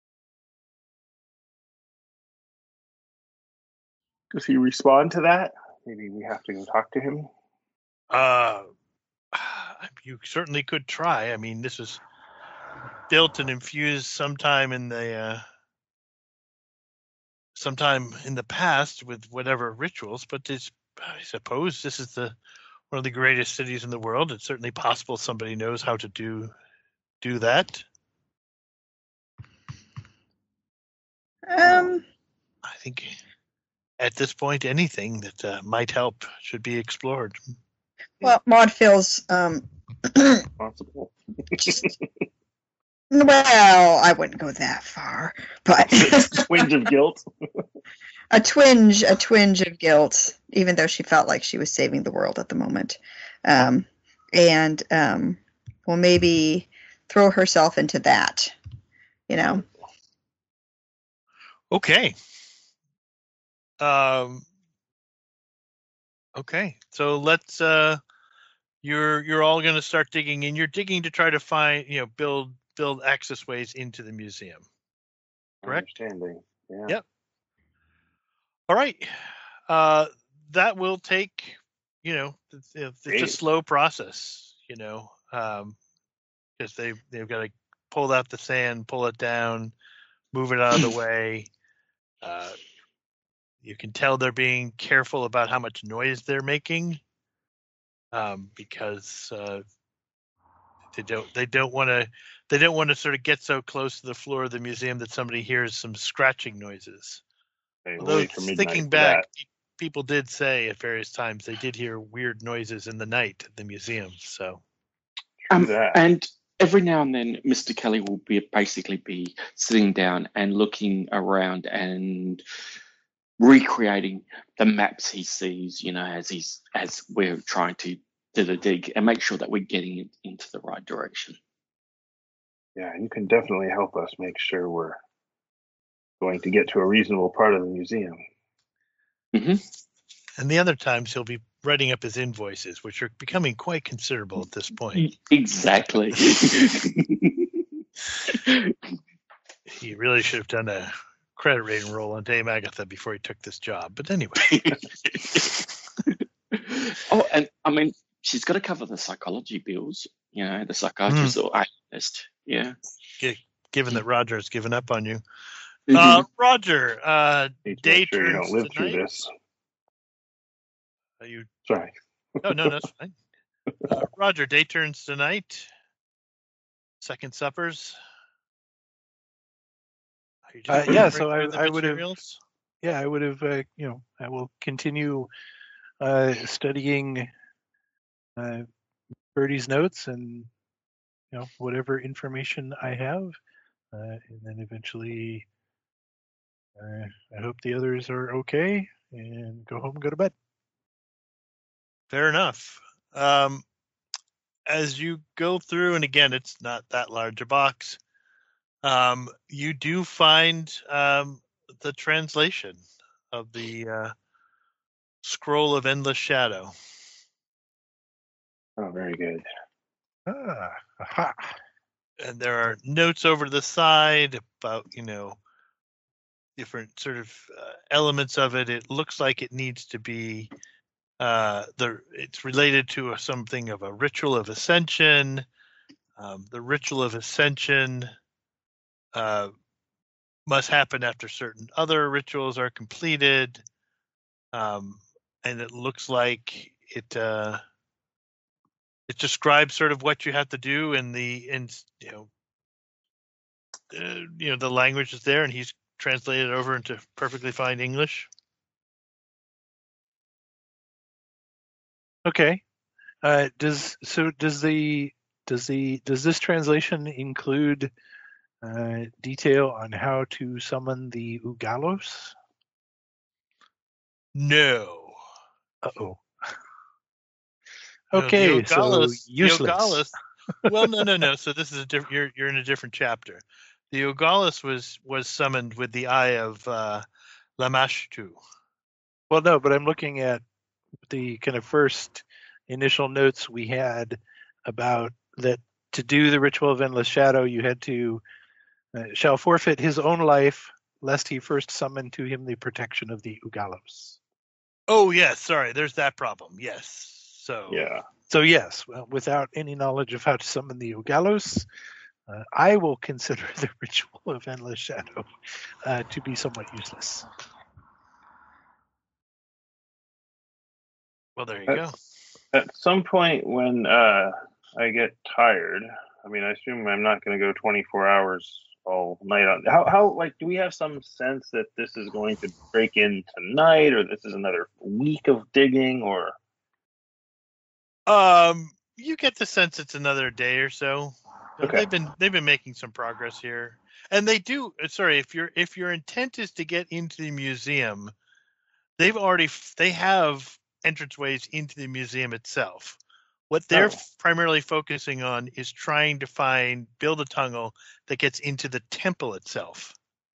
Does he respond to that? Maybe we have to go talk to him. Uh, you certainly could try. I mean, this was built and infused sometime in the uh, sometime in the past with whatever rituals, but it's, I suppose this is the one of the greatest cities in the world. It's certainly possible somebody knows how to do do that. Um, I think at this point, anything that uh, might help should be explored. well, Maud feels um, Possible. well, I wouldn't go that far, but Twinge of guilt. a twinge, a twinge of guilt, even though she felt like she was saving the world at the moment, um, and um, will maybe throw herself into that, you know. Okay. Um. Okay, so let's. Uh, you're you're all going to start digging, and you're digging to try to find, you know, build build access ways into the museum. Correct? Understanding. Yeah. Yep. All right. Uh, that will take, you know, it's, it's a Days. slow process, you know, um, because they they've got to pull out the sand, pull it down, move it out of the way. Uh, you can tell they're being careful about how much noise they're making, um, because uh, they don't they don't want to they don't want to sort of get so close to the floor of the museum that somebody hears some scratching noises. Hey, Although wait for midnight thinking for back, that. pe- people did say at various times they did hear weird noises in the night at the museum. So Um, that. and every now and then, Mister Kelly will be basically be sitting down and looking around and recreating the maps he sees, you know, as he's as we're trying to do the dig and make sure that we're getting it into the right direction. Yeah, you can definitely help us make sure we're going to get to a reasonable part of the museum. hmm and the other times he'll be writing up his invoices, which are becoming quite considerable at this point. Exactly. He really should have done a credit rating roll on Dame Agatha before he took this job. But anyway, Oh, and I mean, she's got to cover the psychology bills, you know, the psychiatrist or analyst. Yeah. gi- given that Roger has given up on you, Mhm. uh, Roger, uh, Need to day make sure you turns don't live through tonight. this. Are you? Sorry. No, no, that's fine. Uh, Roger, day turns tonight. Second suppers. Are you Uh, just yeah, going so I- through the I would've- materials? Yeah, I would have, uh, you know, I will continue uh, studying uh, Birdie's notes and, you know, whatever information I have. Uh, and then eventually, uh, I hope the others are okay and go home and go to bed. Fair enough. Um, as you go through, and again, it's not that large a box, um, you do find um, the translation of the uh, Scroll of Endless Shadow. Oh, very good. Ah, aha. And there are notes over to the side about, you know, different sort of uh, elements of it. It looks like it needs to be uh, the. It's related to a, something of a ritual of ascension. Um, the ritual of ascension uh, must happen after certain other rituals are completed, um, and it looks like it. Uh, it describes sort of what you have to do, and the and you know. Uh, you know the language is there, and he's translated it over into perfectly fine English. Okay. Uh, does so does the does the does this translation include uh, detail on how to summon the Ugalos? No. Uh oh. No, the Okay, so Ogalis- the useless. Ogalis- well, no, no, no. So this is a different. You're you're in a different chapter. The Ogalis was was summoned with the eye of uh, Lamashtu. Well, no, but I'm looking at the kind of first initial notes we had about that to do the ritual of endless shadow, you had to uh, shall forfeit his own life lest he first summon to him the protection of the Ugalos. Oh yes, sorry. There's that problem. Yes. So Yeah. So yes, well, without any knowledge of how to summon the Ugalos, uh, I will consider the ritual of endless shadow uh, to be somewhat useless. Well, there you At, go. at some point when uh, I get tired, I mean, I assume I'm not going to go twenty-four hours all night on. How, how, like, do we have some sense that this is going to break in tonight, or this is another week of digging, or? Um, you get the sense it's another day or so. So Okay. They've been they've been making some progress here, and they do. Sorry, if your if your intent is to get into the museum, they've already they have entranceways into the museum itself. What they're Oh. primarily focusing on is trying to find build a tunnel that gets into the temple itself.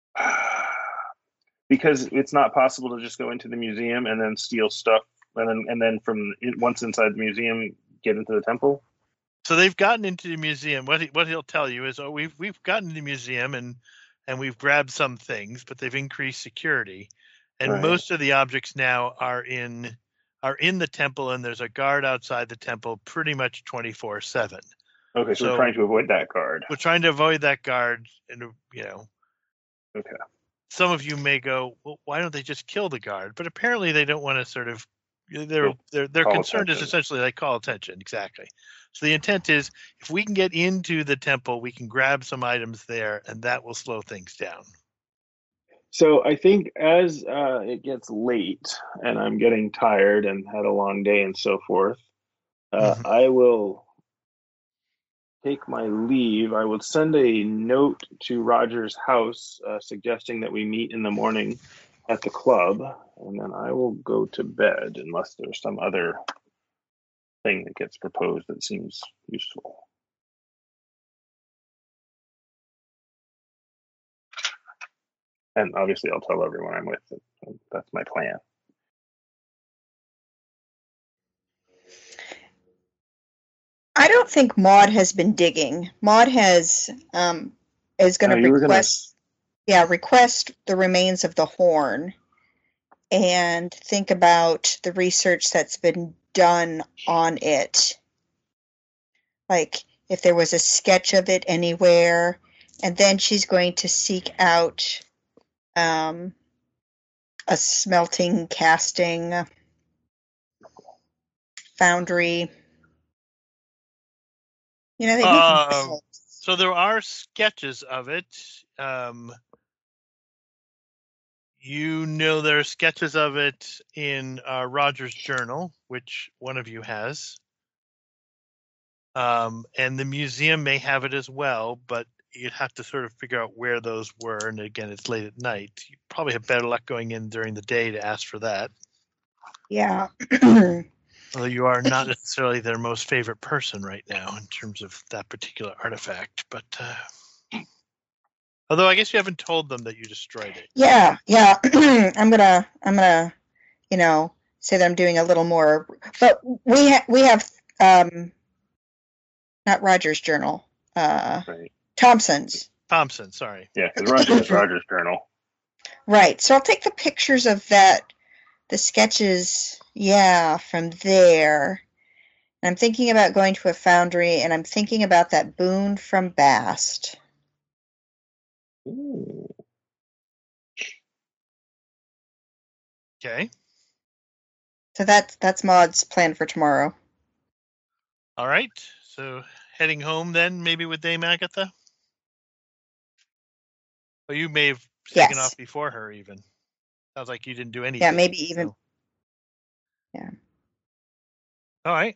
Because it's not possible to just go into the museum and then steal stuff, and then and then from once inside the museum get into the temple. So they've gotten into the museum. What he, what he'll tell you is, oh, we've we've gotten to the museum and and we've grabbed some things, but they've increased security, and Right. most of the objects now are in are in the temple, and there's a guard outside the temple, pretty much twenty-four seven. Okay, so, So- we're trying to avoid that guard. We're trying to avoid that guard, and you know, Okay. some of you may go, well, why don't they just kill the guard? But apparently they don't want to sort of their Well, their their call concern is attention. essentially like call attention, exactly. So the intent is if we can get into the temple, we can grab some items there, and that will slow things down. So I think as uh, it gets late and I'm getting tired and had a long day and so forth, uh, Mhm. I will take my leave. I will send a note to Roger's house uh, suggesting that we meet in the morning at the club, and then I will go to bed unless there's some other thing that gets proposed that seems useful. And obviously, I'll tell everyone I'm with. That's my plan. I don't think Maud has been digging. Maud has um, is going Oh, to you were gonna- request, yeah, request the remains of the horn, and think about the research that's been done on it. Like if there was a sketch of it anywhere, and then she's going to seek out um, a smelting, casting foundry. You know, they make Um, So there are sketches of it. Um, you know there are sketches of it in uh, Roger's journal, which one of you has. Um, and the museum may have it as well, but you'd have to sort of figure out where those were. And again, it's late at night. You probably have better luck going in during the day to ask for that. Yeah. Although you are not necessarily their most favorite person right now in terms of that particular artifact. But uh, although I guess you haven't told them that you destroyed it. Yeah, yeah. I'm gonna, I'm gonna, you know, say that I'm doing a little more. But we ha- we have um, not Roger's journal, uh, Right. Thompson's. Thompson, sorry. Yeah, because Roger has Roger's journal. Right. So I'll take the pictures of that, the sketches, yeah, from there. I'm thinking about going to a foundry, and I'm thinking about that boon from Bast. Ooh. Okay. So that's that's Maud's plan for tomorrow. All right. So heading home then, maybe with Dame Agatha? Well, you may have taken Yes. off before her even. Sounds like you didn't do anything. Yeah, maybe even. so- Yeah. All right.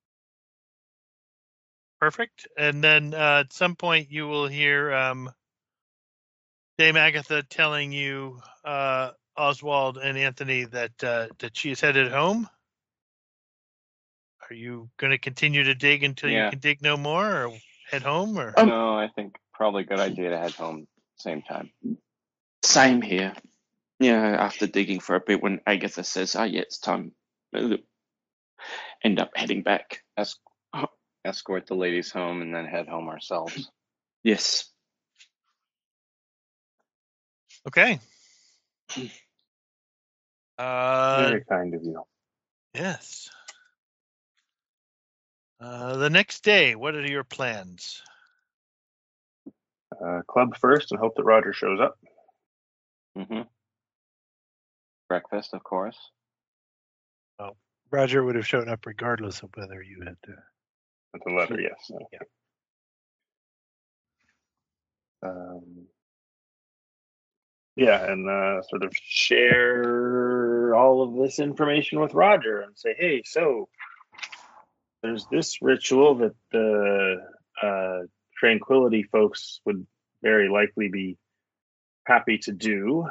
Perfect. And then uh, at some point you will hear um, Dame Agatha telling you, uh, Oswald and Anthony, that uh, that she is headed home. Are you going to continue to dig until Yeah. you can dig no more, or head home? Or Um, No, I think probably a good idea to head home same time. Same here. Yeah, after digging for a bit, when Agatha says, "Oh, yeah, it's time," uh, end up heading back. Es- escort the ladies home and then head home ourselves. Yes. okay. Uh, Very kind of you. yes. Uh, the next day, what are your plans? uh, club first and hope that Roger shows up. Mm-hmm. Breakfast, of course. Roger would have shown up regardless of whether you had. Uh, With the letter, yes. Yeah. Um, yeah, and uh, sort of share all of this information with Roger and say, hey, so there's this ritual that the uh, Tranquility folks would very likely be happy to do.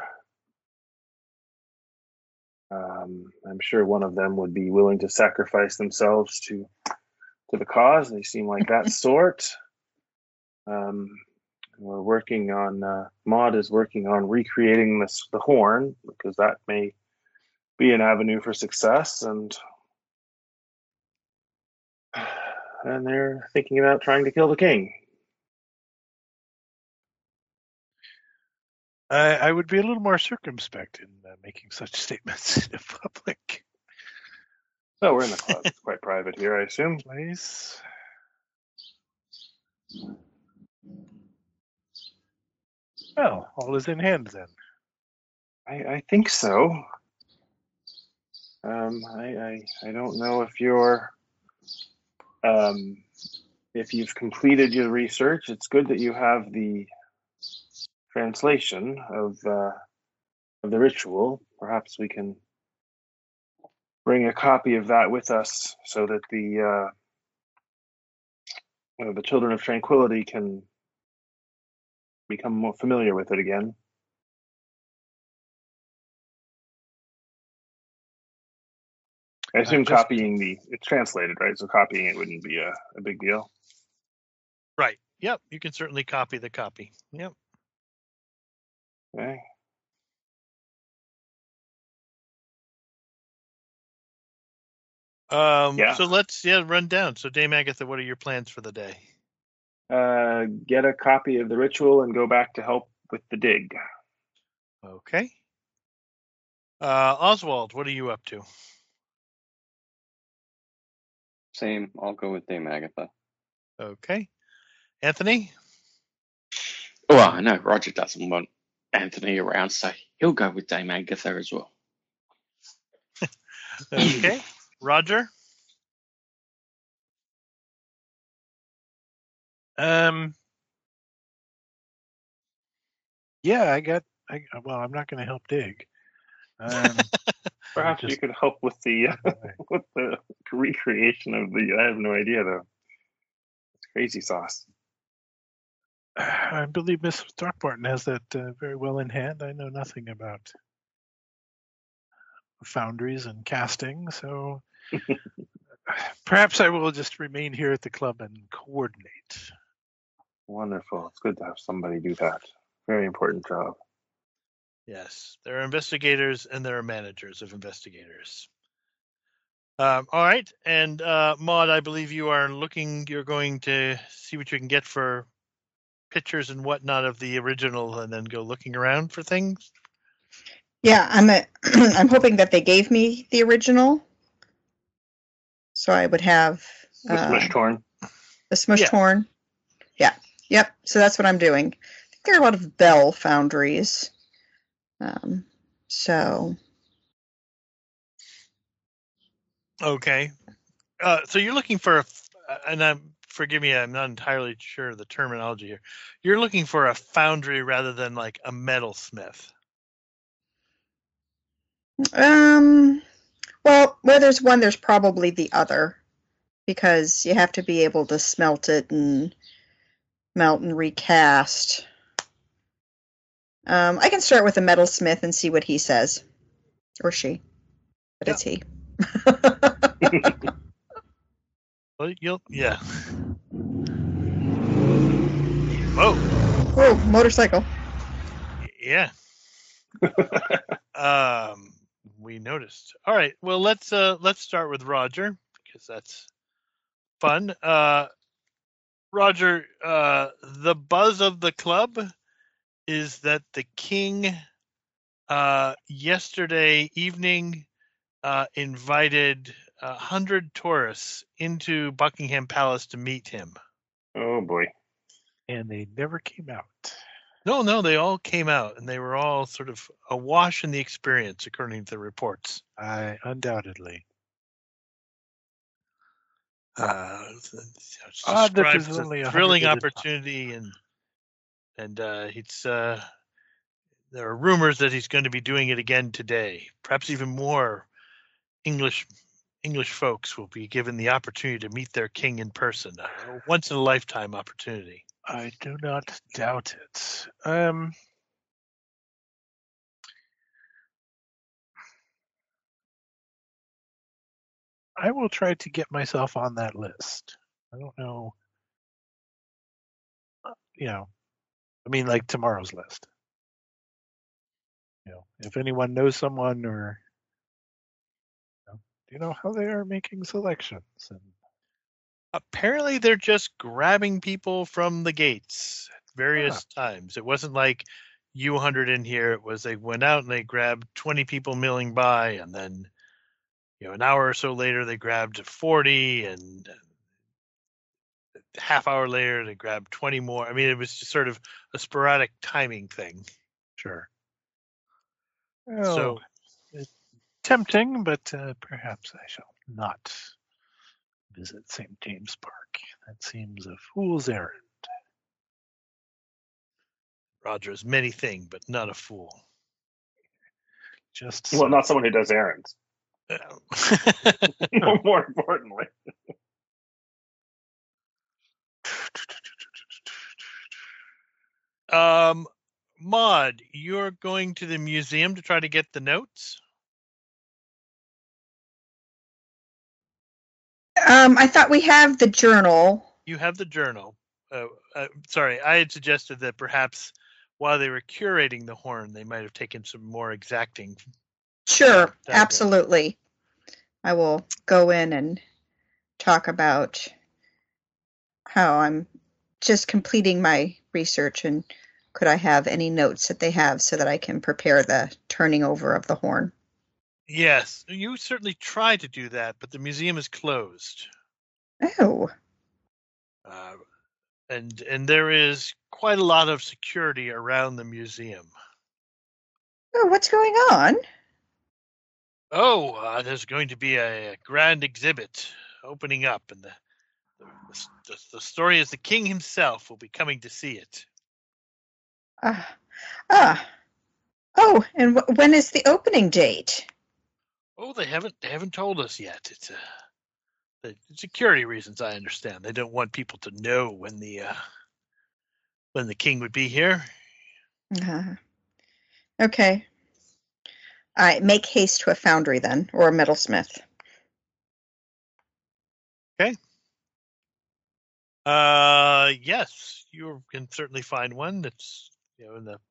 Um, I'm sure one of them would be willing to sacrifice themselves to to the cause. They seem like that sort. Um, we're working on uh, Maud is working on recreating this the horn because that may be an avenue for success, and and they're thinking about trying to kill the king. I, I would be a little more circumspect in uh, making such statements in the public Oh, we're in the club. It's quite private here, I assume. place. Well, all is in hand then. I, I think so. Um, I, I I don't know if you're um, if you've completed your research. It's good that you have the translation of uh, of the ritual. Perhaps we can bring a copy of that with us so that the uh, you know, the Children of Tranquility can become more familiar with it again. I assume just- copying the it's translated, right? So copying it wouldn't be a, a big deal. Right. Yep. You can certainly copy the copy. Yep. Okay. Um, Yeah. So let's yeah run down. So Dame Agatha, what are your plans for the day? Uh, get a copy of the ritual and go back to help with the dig. Okay. Uh, Oswald, what are you up to? Same. I'll go with Dame Agatha. Okay. Anthony? Well, I know Roger doesn't want Anthony around, so he'll go with Dame Agatha as well. Okay. Roger? Um. Yeah, I got. I, well, I'm not going to help dig. Um, Perhaps just- you could help with the uh, with the recreation of the. I have no idea though. It's crazy sauce. I believe Miss Throckmorton has that uh, very well in hand. I know nothing about foundries and casting, so perhaps I will just remain here at the club and coordinate. Wonderful. It's good to have somebody do that. Very important job. Yes. There are investigators and there are managers of investigators. Um, all right. And uh, Maud, I believe you are looking, you're going to see what you can get for pictures and whatnot of the original and then go looking around for things. Yeah, I'm a, I'm hoping that they gave me the original, so I would have The uh, smush torn. the smushed Yeah. horn. Yeah, yep. So that's what I'm doing. I think there are a lot of Bell foundries. Um, so Okay. Uh, so you're looking for a, f- uh, and I'm forgive me, I'm not entirely sure of the terminology here. You're looking for a foundry rather than like a metalsmith. Um, well, where there's one, there's probably the other, because you have to be able to smelt it and melt and recast. Um, I can start with a metalsmith and see what he says, or she, but it's he. Well, you'll yeah. Whoa. Whoa, motorcycle. Yeah. um, we noticed. All right. Well, let's uh let's start with Roger because that's fun. Uh, Roger, uh, the buzz of the club is that the king, uh, yesterday evening, uh, invited a hundred tourists into Buckingham Palace to meet him. Oh boy. And they never came out. No, no, they all came out, and they were all sort of awash in the experience, according to the reports. I undoubtedly. Uh, it's Odd that described there's as only a a thrilling hundred at a time. opportunity, and and uh, it's uh, there are rumors that he's going to be doing it again today. Perhaps even more English English folks will be given the opportunity to meet their king in person, a once in a lifetime opportunity. I do not doubt it. Um, I will try to get myself on that list. I don't know. You know, I mean, like tomorrow's list. You know, if anyone knows someone, or you know, do you know how they are making selections? And Apparently, they're just grabbing people from the gates at various times. It wasn't like U one hundred in here. It was they went out and they grabbed twenty people milling by, and then you know an hour or so later they grabbed forty, and a half hour later they grabbed twenty more. I mean, it was just sort of a sporadic timing thing. sure. So Oh, it's tempting, but uh, perhaps I shall not visit Saint James Park. That seems a fool's errand. Roger is many things, but not a fool. Just Well, so. not someone who does errands. More importantly. um, Maud, you're going to the museum to try to get the notes? Um, I thought we have the journal. You have the journal. Uh, uh, sorry, I had suggested that perhaps while they were curating the horn, they might have taken some more exacting. Sure, Data. absolutely. I will go in and talk about how I'm just completing my research, and could I have any notes that they have so that I can prepare the turning over of the horn. Yes, you certainly tried to do that, but the museum is closed. Oh, Uh, and and there is quite a lot of security around the museum. oh, what's going on? Oh, uh, there's going to be a, a grand exhibit opening up, and the the, the the story is the king himself will be coming to see it. Ah, ah, oh, and w- when is the opening date? Oh, they haven't they haven't told us yet. It's uh, the security reasons, I understand. They don't want people to know when the uh, when the king would be here. Uh, okay. I make haste to a foundry then, or a metalsmith. Uh, yes, you can certainly find one that's you know in the.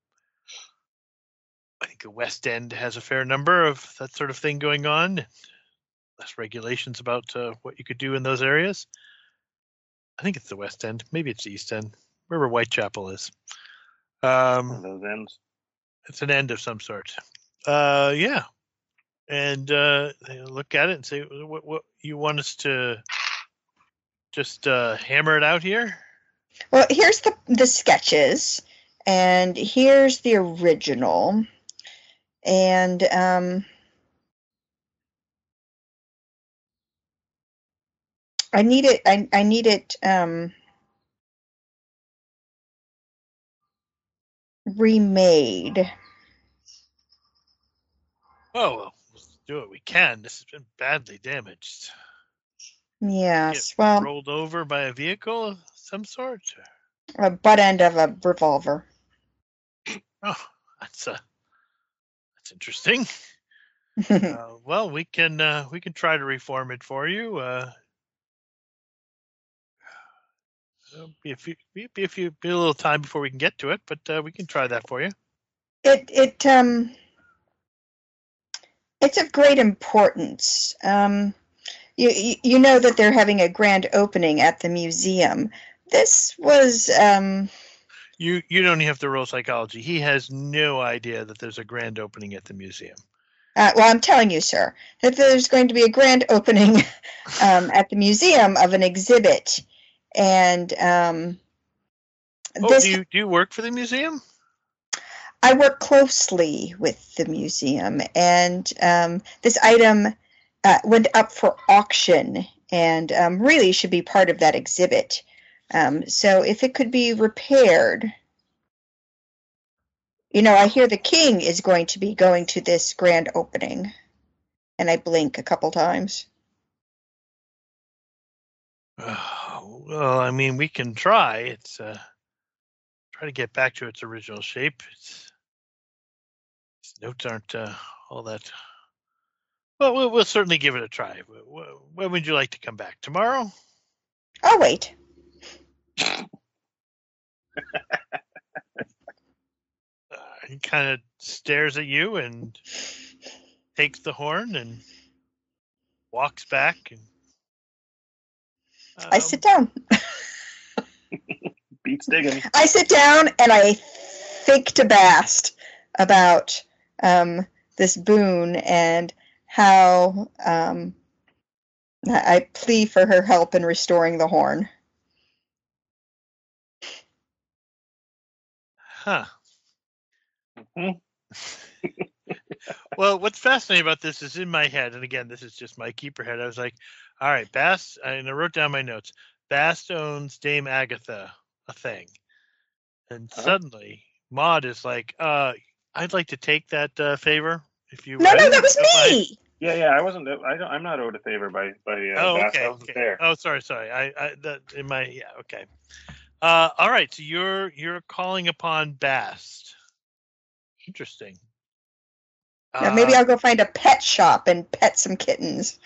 I think the West End has a fair number of that sort of thing going on. Less regulations about uh, what you could do in those areas. I think it's the West End. Maybe it's the East End, wherever Whitechapel is. Um, One of those ends. it's an end of some sort. Uh, yeah, and uh, they look at it and say, "What, what you want us to just uh, hammer it out here?" Well, here's the the sketches, and here's the original, and um, I need it. I I need it um, remade. Oh, well, let's do what we can. This has been badly damaged. Yes. Get Well, rolled over by a vehicle of some sort. a butt end of a revolver. Oh, that's uh, that's interesting. Uh, well, we can uh, we can try to reform it for you. Uh, it'll be a few, be, be a few, be a little time before we can get to it, but uh, we can try that for you. It it um it's of great importance. Um, you you you know that they're having a grand opening at the museum. This was um. You you don't have to roll psychology. He has no idea that there's a grand opening at the museum. Uh, well, I'm telling you, sir, that there's going to be a grand opening um, at the museum of an exhibit, and um, Oh, this do you do you work for the museum? I work closely with the museum, and um, this item uh, went up for auction, and um, really should be part of that exhibit. Um, so if it could be repaired, you know, I hear the king is going to be going to this grand opening, and I blink a couple times. Oh, well, I mean, we can try. It's uh, try to get back to its original shape. It's, its notes aren't uh, all that. Well, well, we'll certainly give it a try. When would you like to come back? Tomorrow? I'll wait. Uh, he kind of stares at you and takes the horn and walks back. And um, I sit down. Beats digging. I sit down and I think to Bast about um, this boon and how um, I plea for her help in restoring the horn. Huh. Mhm. Well, what's fascinating about this is in my head, and again, this is just my keeper head. I was like, all right, Bast, and I wrote down my notes. Bast owns Dame Agatha a thing. And Huh? suddenly, Maud is like, uh, I'd like to take that uh, favor. If you No, no, would. that was Don't mind. me. Yeah, yeah. I wasn't. I don't. I'm not owed a favor by by uh, Oh, Bast. okay. I wasn't okay. there. Oh, sorry, sorry. I, I that in my yeah. Okay. Uh, all right. So you're you're calling upon Bast. Interesting. Yeah, maybe Uh, I'll go find a pet shop and pet some kittens.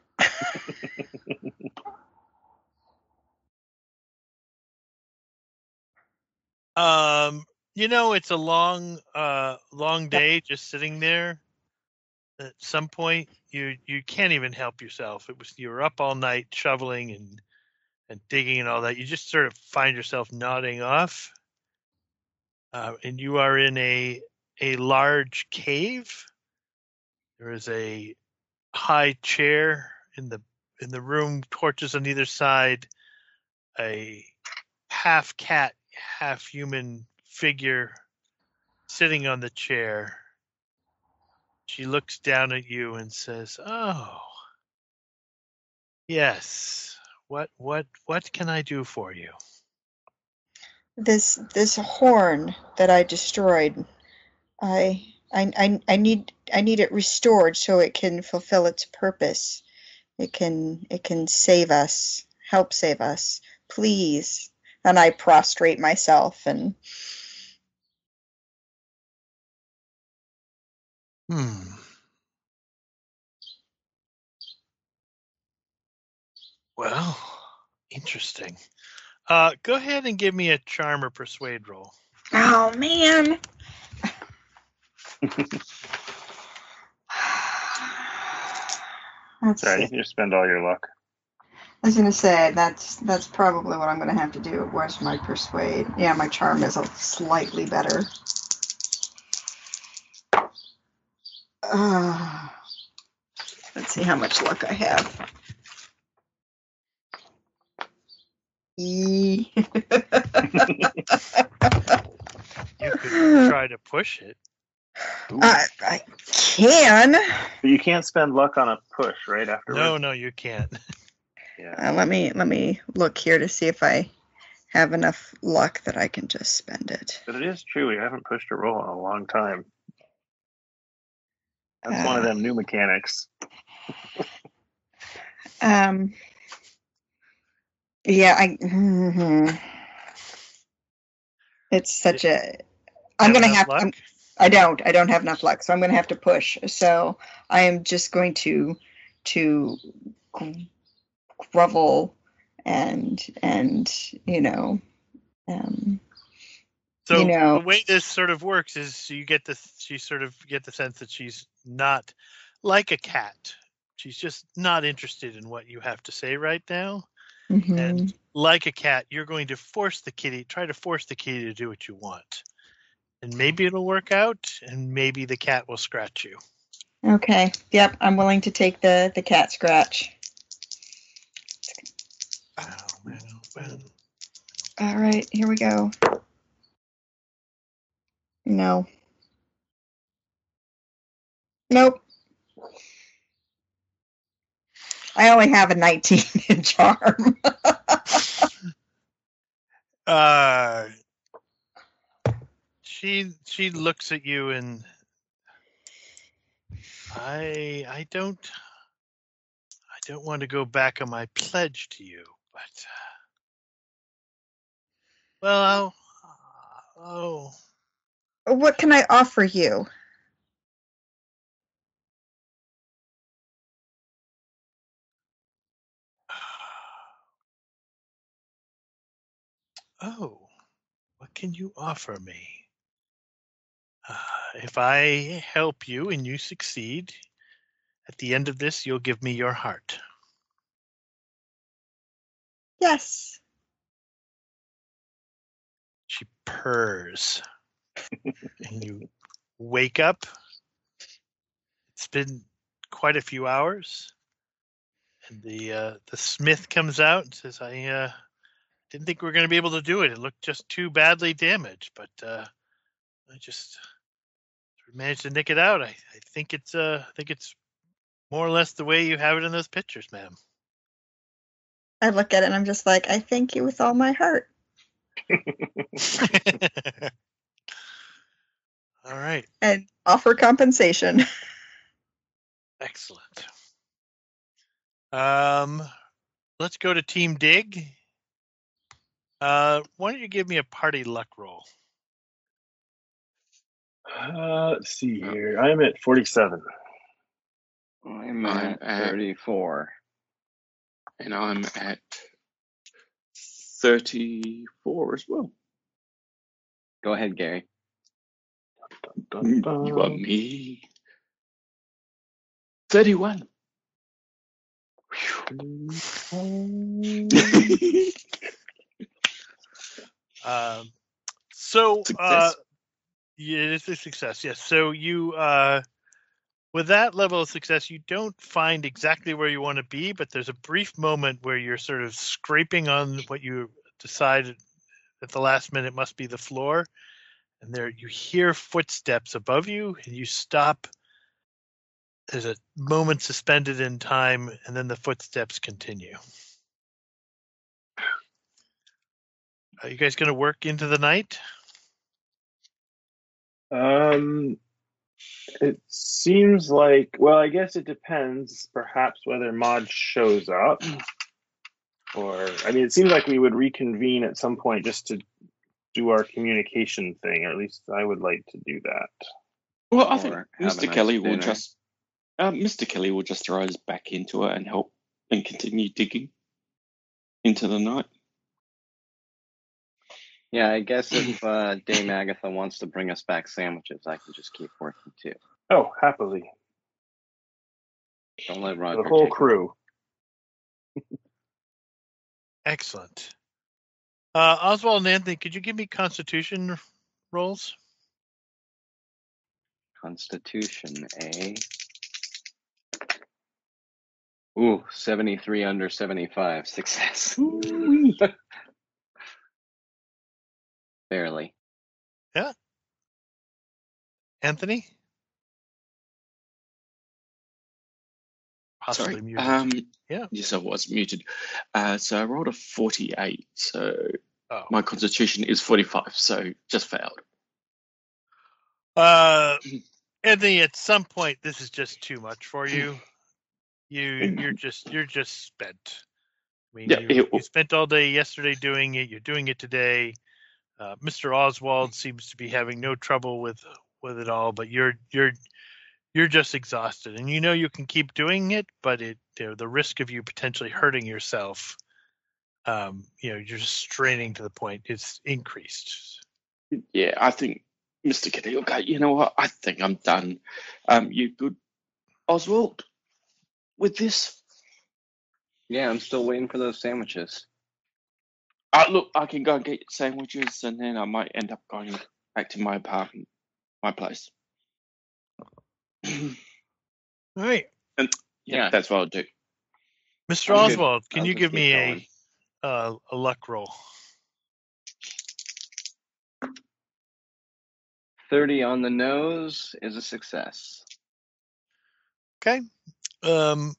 um, you know, it's a long, uh, long day just sitting there. At some point, you you can't even help yourself. It was you were up all night shoveling and and digging and all that. You just sort of find yourself nodding off, uh, and you are in a a large cave. There is a high chair in the in the room, torches on either side, a half cat, half human figure sitting on the chair. She looks down at you and says, "Oh, yes. What what what can I do for you?" This this horn that I destroyed, I I I, I need I need it restored so it can fulfill its purpose. It can it can save us, help save us, please. And I prostrate myself and Hmm. Well, interesting. Uh, go ahead and give me a charm or persuade roll. oh man. Let's Sorry, see. you spend all your luck. I was gonna say that's that's probably what I'm gonna have to do. Where's my persuade? Yeah, my charm is a slightly better. Uh, let's see how much luck I have. E. You could try to push it. I, I can. But you can't spend luck on a push right afterwards. No, no, you can't. Yeah. Uh, let me let me look here to see if I have enough luck that I can just spend it. But it is true. We haven't pushed a roll in a long time. That's one of Uh, them new mechanics. Um. Yeah, I. mhm. It's such a. I'm Have gonna enough have. luck? I'm, I don't. I don't have enough luck, so I'm gonna have to push. So I am just going to to grovel and and you know. Um, So you know. the way this sort of works is you get this. You sort of get the sense that she's not like a cat. She's just not interested in what you have to say right now. mhm. And like a cat, you're going to force the kitty, try to force the kitty to do what you want. And maybe it'll work out, and maybe the cat will scratch you. Okay. Yep. I'm willing to take the the cat scratch. Oh, man, oh, man. All right, here we go. No. Nope. I only have a nineteen in charm. Uh, she she looks at you and I I don't I don't want to go back on my pledge to you, but uh, well, I'll, oh, What can I offer you? oh, what can you offer me? Uh, if I help you and you succeed, at the end of this, you'll give me your heart. Yes. She purrs, and you wake up. It's been quite a few hours, and the uh, the smith comes out and says, "I uh, didn't think we were going to be able to do it. It looked just too badly damaged, but uh, I just managed to nick it out. I, I think it's uh, I think it's more or less the way you have it in those pictures, ma'am." I look at it and I'm just like, I thank you with all my heart. All right. And offer compensation. Excellent. Um, let's go to Team Dig. Uh, why don't you give me a party luck roll? Uh, let's see here. I'm at forty-seven. I'm I'm at at- thirty-four. And I'm at thirty-four as well. Go ahead, Gary. Dun, dun, You got me. thirty-one. Um, so, uh, Success. yeah, it's a success. Yes. So you, uh, with that level of success, you don't find exactly where you want to be, but there's a brief moment where you're sort of scraping on what you decided at the last minute must be the floor, and there you hear footsteps above you, and you stop. There's a moment suspended in time, and then the footsteps continue. Are you guys going to work into the night? Um, it seems like, well, I guess it depends perhaps whether Maud shows up. Or, I mean, it seems like we would reconvene at some point just to do our communication thing, or at least I would like to do that. Well, I Or think have a Mister nice Kelly will dinner. just uh, Mister Kelly will just throw us back into it and help and continue digging into the night. Yeah, I guess if uh, Dame Agatha wants to bring us back sandwiches, I can just keep working too. Oh, happily. Don't let Roger The whole take crew. Excellent. Uh, Oswald and Anthony, could you give me Constitution rolls? Constitution, eh? Ooh, seventy-three under seventy-five. Success. Barely. Anthony? Possibly Sorry. muted. Um, Yeah. Yes, I was muted. Uh, so I rolled a forty-eight. So Oh. my Constitution is forty-five. So just failed. Uh, Anthony, at some point, this is just too much for you. You, you're just, you're just spent. I mean, Yeah, you, it- you spent all day yesterday doing it. You're doing it today. Uh, Mister Oswald seems to be having no trouble with with it all, but you're you're you're just exhausted, and you know you can keep doing it, but it you know, the risk of you potentially hurting yourself, um, you know, you're just straining to the point it's increased. Yeah, I think Mister Kelly. Okay, you know what? I think I'm done. Um, you good, Oswald, with this? Yeah, I'm still waiting for those sandwiches. Uh, look, I can go and get sandwiches, and then I might end up going back to my apartment, my place. All right, yeah, Yeah. that's what I'll do. Mister I'm good. Oswald, can I'll you just give keep me going. a uh, a luck roll? thirty on the nose is a success. Okay. Um,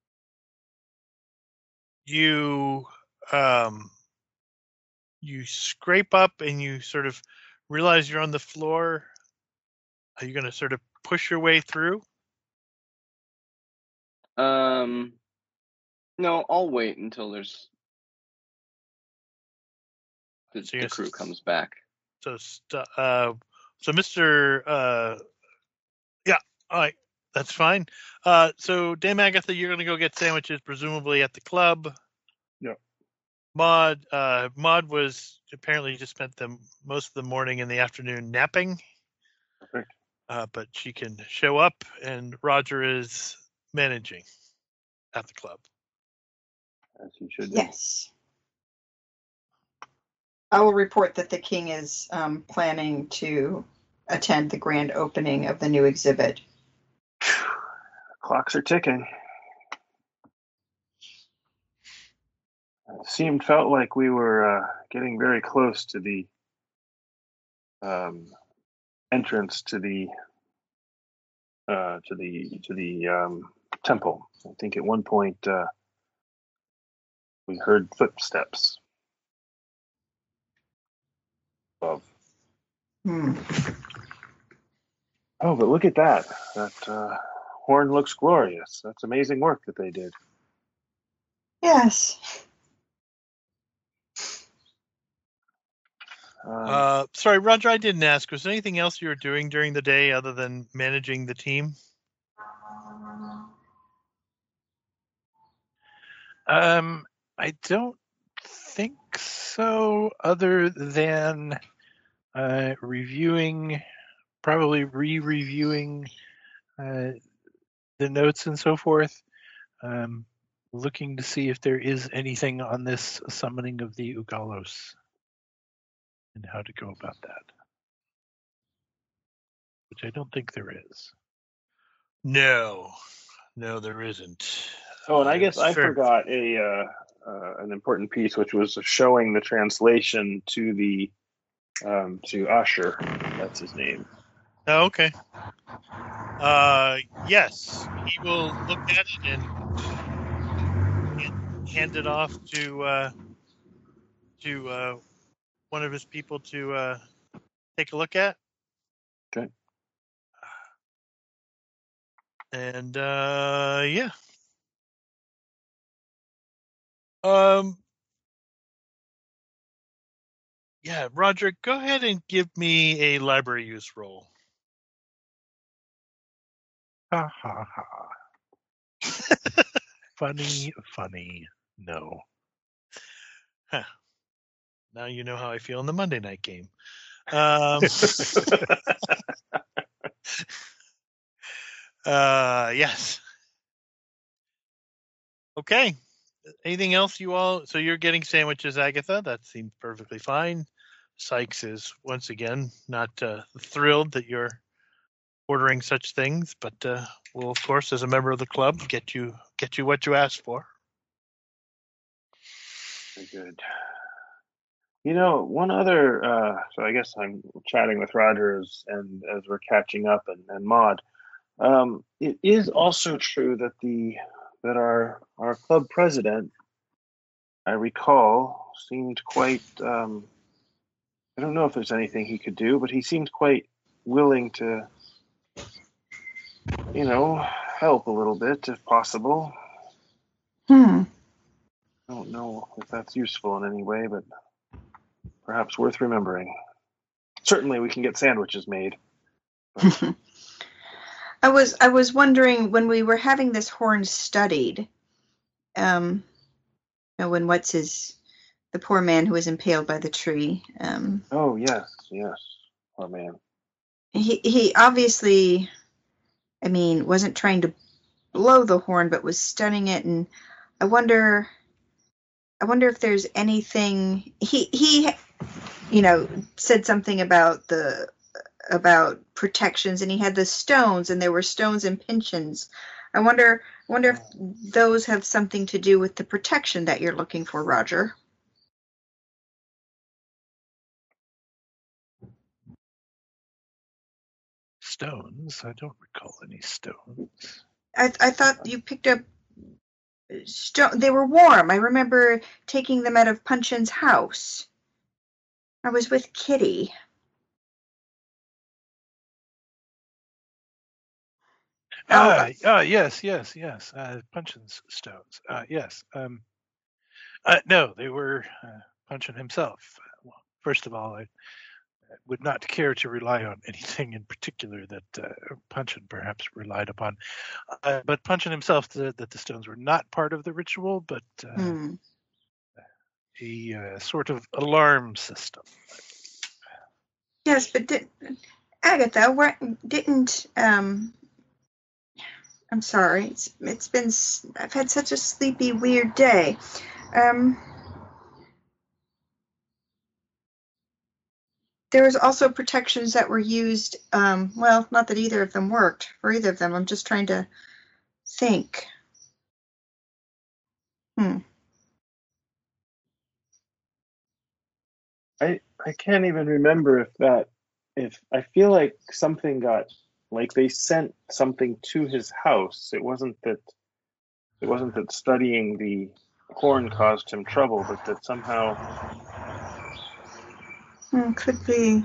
you um, you scrape up and you sort of realize you're on the floor. Are you going to sort of push your way through? Um, no, I'll wait until there's the, So you're the crew s- comes back. So, st- uh, so Mister Uh, yeah, all right, that's fine. Uh, so Dame Agatha, you're going to go get sandwiches, presumably at the club. Yep. Maud, uh, Maud was apparently just spent the most of the morning and the afternoon napping. Perfect. Uh, but she can show up, and Roger is managing at the club. As you should be. Yes. I will report that the king is um, planning to attend the grand opening of the new exhibit. Clocks are ticking. It seemed felt like we were uh, getting very close to the um, entrance to the uh, to the to the um, temple. I think at one point uh, we heard footsteps above. Hmm. Oh, but look at that! That uh, horn looks glorious. That's amazing work that they did. Yes. Um, Uh, sorry, Roger, I didn't ask. Was there anything else you were doing during the day other than managing the team? Um, I don't think so, other than uh, reviewing, probably re-reviewing uh, the notes and so forth. Um, looking to see if there is anything on this summoning of the Ugalos and how to go about that, which I don't think there is. No, no, there isn't. oh, and I Uh, guess I fair- forgot a uh, uh, an important piece, which was showing the translation to the um, to Usher. That's his name. Oh, okay. Uh, yes, he will look at it and hand, hand it off to uh, to uh, one of his people to uh, take a look at. Okay. And uh, yeah. Um. Yeah, Roger, go ahead and give me a library use roll. Ha ha ha. Funny, funny. No. Huh. Now you know how I feel in the Monday night game. Um, uh, yes. Okay. Anything else you all? So you're getting sandwiches, Agatha. That seems perfectly fine. Sykes is once again not uh, thrilled that you're ordering such things, but uh, will, of course, as a member of the club, get you get you what you asked for. Very good. You know, one other. Uh, so I guess I'm chatting with Rogers, and as we're catching up, and, and Maud. Um, it is also true that the that our our club president, I recall, seemed quite. Um, I don't know if there's anything he could do, but he seemed quite willing to, you know, help a little bit if possible. Hmm. I don't know if that's useful in any way, but perhaps worth remembering. Certainly, we can get sandwiches made. I was I was wondering when we were having this horn studied, um, you know, when what's his the poor man who was impaled by the tree. Um, Oh yes, yes. Oh man. he he obviously, I mean, wasn't trying to blow the horn, but was studying it, and I wonder, I wonder if there's anything he he, you know, said something about the about protections, and he had the stones, and there were stones and pinchins. I wonder, I wonder if those have something to do with the protection that you're looking for, Roger. stones. I don't recall any stones. I I thought you picked up stone. They were warm. I remember taking them out of Punchin's house. I was with Kitty. Ah, Oh, ah, yes, yes, yes. Uh, Punchin's stones. Uh, yes. Um, uh, no, they were uh, Punchin himself. Uh, well, first of all, I would not care to rely on anything in particular that uh, Punchin perhaps relied upon. Uh, but Punchin himself said that the stones were not part of the ritual, but uh, hmm. a uh, sort of alarm system. Yes, but did, Agatha, where, didn't um? I'm sorry. It's it's been s- I've had such a sleepy, weird day. Um, there was also protections that were used. Um, well, not that either of them worked for either of them. I'm just trying to think. Hmm. I I can't even remember if that if I feel like something got like they sent something to his house. It wasn't that it wasn't that studying the horn caused him trouble, but that somehow Hmm, could be.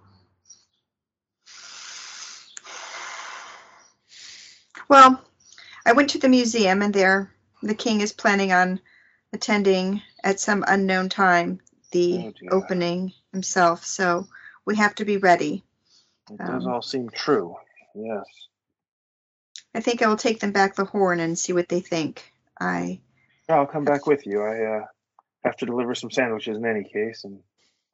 Well, I went to the museum, and there the king is planning on attending at some unknown time the oh dear, opening himself. So we have to be ready. it does Um, all seem true. Yes. I think I will take them back the horn and see what they think. I I'll come have, back with you. I uh, have to deliver some sandwiches in any case, and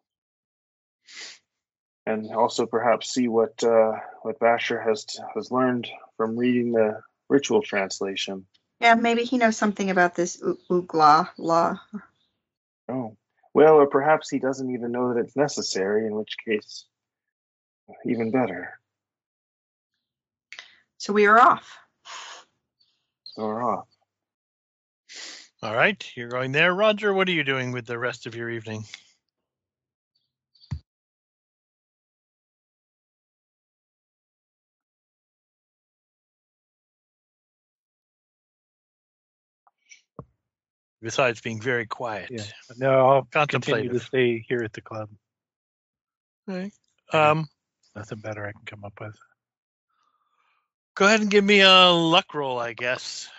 and also perhaps see what uh, what Basher has has learned from reading the ritual translation. yeah, maybe he knows something about this u- Ugla law. Oh, well, or perhaps he doesn't even know that it's necessary, in which case, even better. So we are off. So we're off. All right, you're going there. Roger, what are you doing with the rest of your evening? Besides being very quiet. Yeah. No, I'll continue Contemplative. to stay here at the club. Okay. I got Um, nothing better I can come up with. go ahead and give me a luck roll, I guess.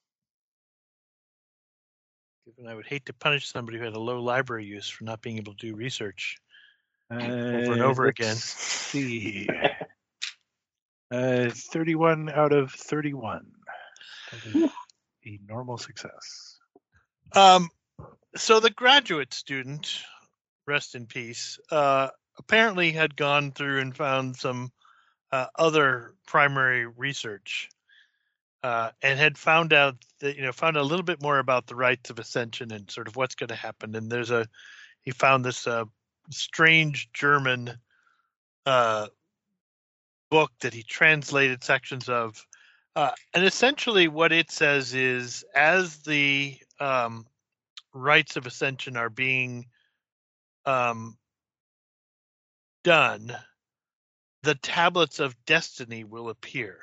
Given I would hate to punish somebody who had a low library use for not being able to do research Uh, over and over let's again. see. uh, thirty-one out of thirty-one. That is a normal success. Um, so the graduate student, rest in peace, uh, apparently had gone through and found some uh, other primary research, uh, and had found out that, you know, found a little bit more about the rites of ascension and sort of what's going to happen. And there's a, he found this uh, strange German uh, book that he translated sections of. Uh, and essentially what it says is, as the um, rites of ascension are being um, done, the tablets of destiny will appear.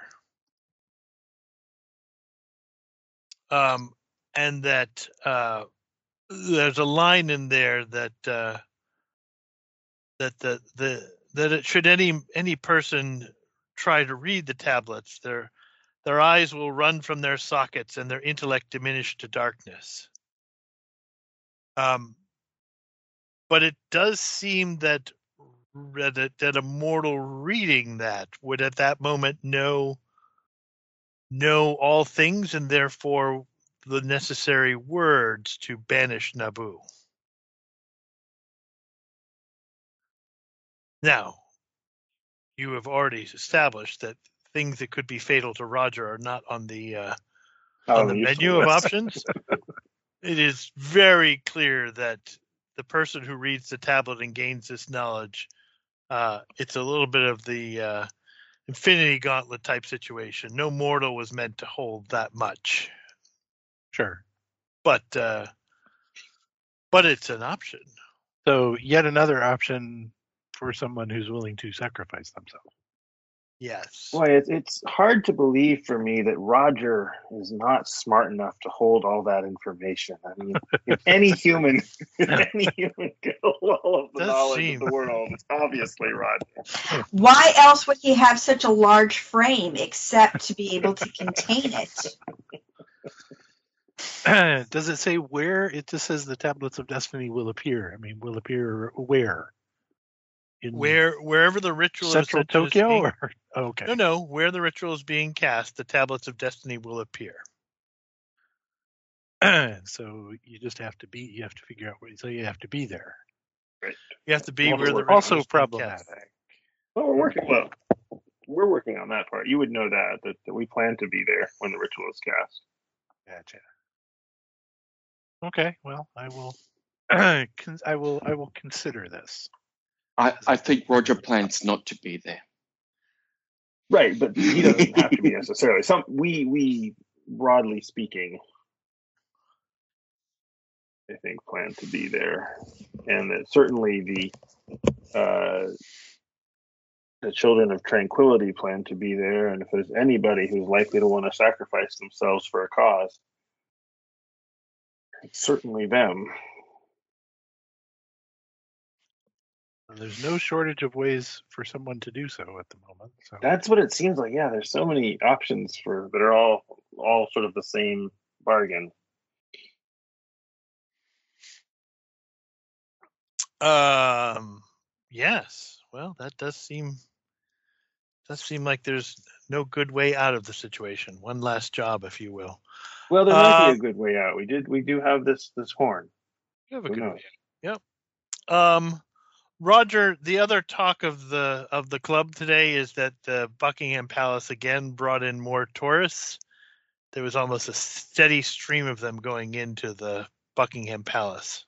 Um, and that uh, there's a line in there that uh, that the the that it, should any any person try to read the tablets, their their eyes will run from their sockets and their intellect diminish to darkness. Um, but it does seem that that, that a mortal reading that would at that moment know know all things and therefore the necessary words to banish Naboo. Now, you have already established that things that could be fatal to Roger are not on the uh, on the menu of options. It is very clear that the person who reads the tablet and gains this knowledge, uh, it's a little bit of the uh, Infinity Gauntlet type situation. No mortal was meant to hold that much. Sure. But uh, but it's an option. So yet another option for someone who's willing to sacrifice themselves. Yes. Boy, it's it's hard to believe for me that Roger is not smart enough to hold all that information. I mean, if any human, if any human could hold all of the Does knowledge seem. of the world, it's obviously Roger. Why else would he have such a large frame except to be able to contain it? Does it say where? It just says the tablets of destiny will appear. I mean, will appear where? In Where wherever the ritual central is such as Tokyo? being- Or oh, okay. No, no. Where the ritual is being cast, the tablets of destiny will appear. So you just have to be. You have to figure out where. So you have to be there. You have to be Well, where the we're ritual Also is being problematic. cast. Well, we're working. Well, we're working on that part. You would know that, that that we plan to be there when the ritual is cast. Gotcha. Okay. Well, I will. con- I will. I will consider this. I, I think Roger plans not to be there. Right, but he doesn't have to be necessarily. Some we we broadly speaking, I think, plan to be there, and that certainly the uh, the Children of Tranquility plan to be there. And if there's anybody who's likely to want to sacrifice themselves for a cause, it's certainly them. There's no shortage of ways for someone to do so at the moment. So That's what it seems like. Yeah, there's so many options for that are all all sort of the same bargain. Um. Yes. Well, that does seem does seem like there's no good way out of the situation. One last job, if you will. Well, there might be Uh, a good way out. We did we do have this this horn. You have a Who good knows? way. Yep. Um, Roger, the other talk of the of the club today is that the Buckingham Palace again brought in more tourists. There was almost a steady stream of them going into the Buckingham Palace.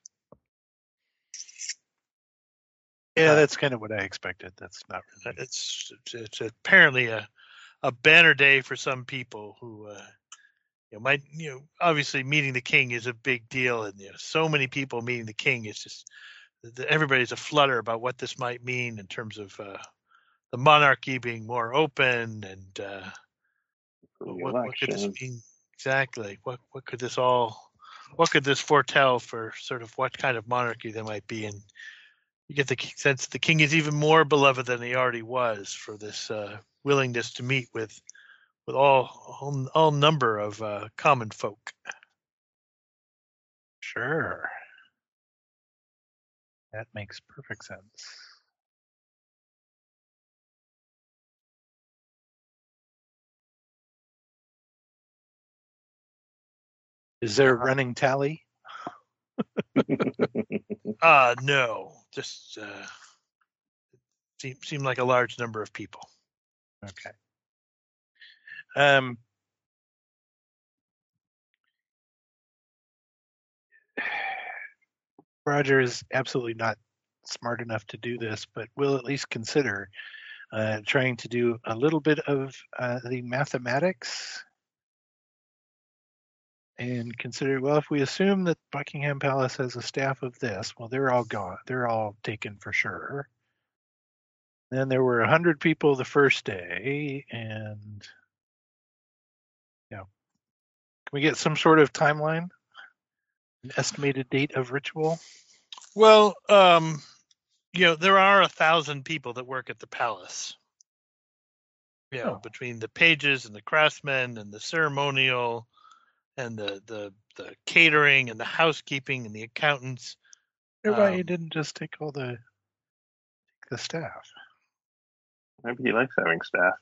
yeah, Uh, that's kind of what I expected. That's not really. It's it's apparently a a banner day for some people who uh, you know might you know obviously meeting the king is a big deal, and you know so many people meeting the king is just everybody's a flutter about what this might mean in terms of uh, the monarchy being more open and uh, For the what, what could this election. mean exactly? What what could this all? What could this foretell for sort of what kind of monarchy there might be? And you get the sense the king is even more beloved than he already was for this uh, willingness to meet with with all all, all number of uh, common folk. Sure. That makes perfect sense. Is there a running tally? Uh no, just uh, seem seemed like a large number of people. Okay. Um, Roger is absolutely not smart enough to do this, but will at least consider uh, trying to do a little bit of uh, the mathematics and consider, well, if we assume that Buckingham Palace has a staff of this, well, they're all gone. They're all taken for sure. Then there were one hundred people the first day, and you know, can we get some sort of timeline? An estimated date of ritual? Well, um, you know, there are a thousand people that work at the palace. You know, Oh. between the pages and the craftsmen and the ceremonial and the the, the catering and the housekeeping and the accountants. Why Um, you didn't just take all the the staff? Maybe he likes having staff.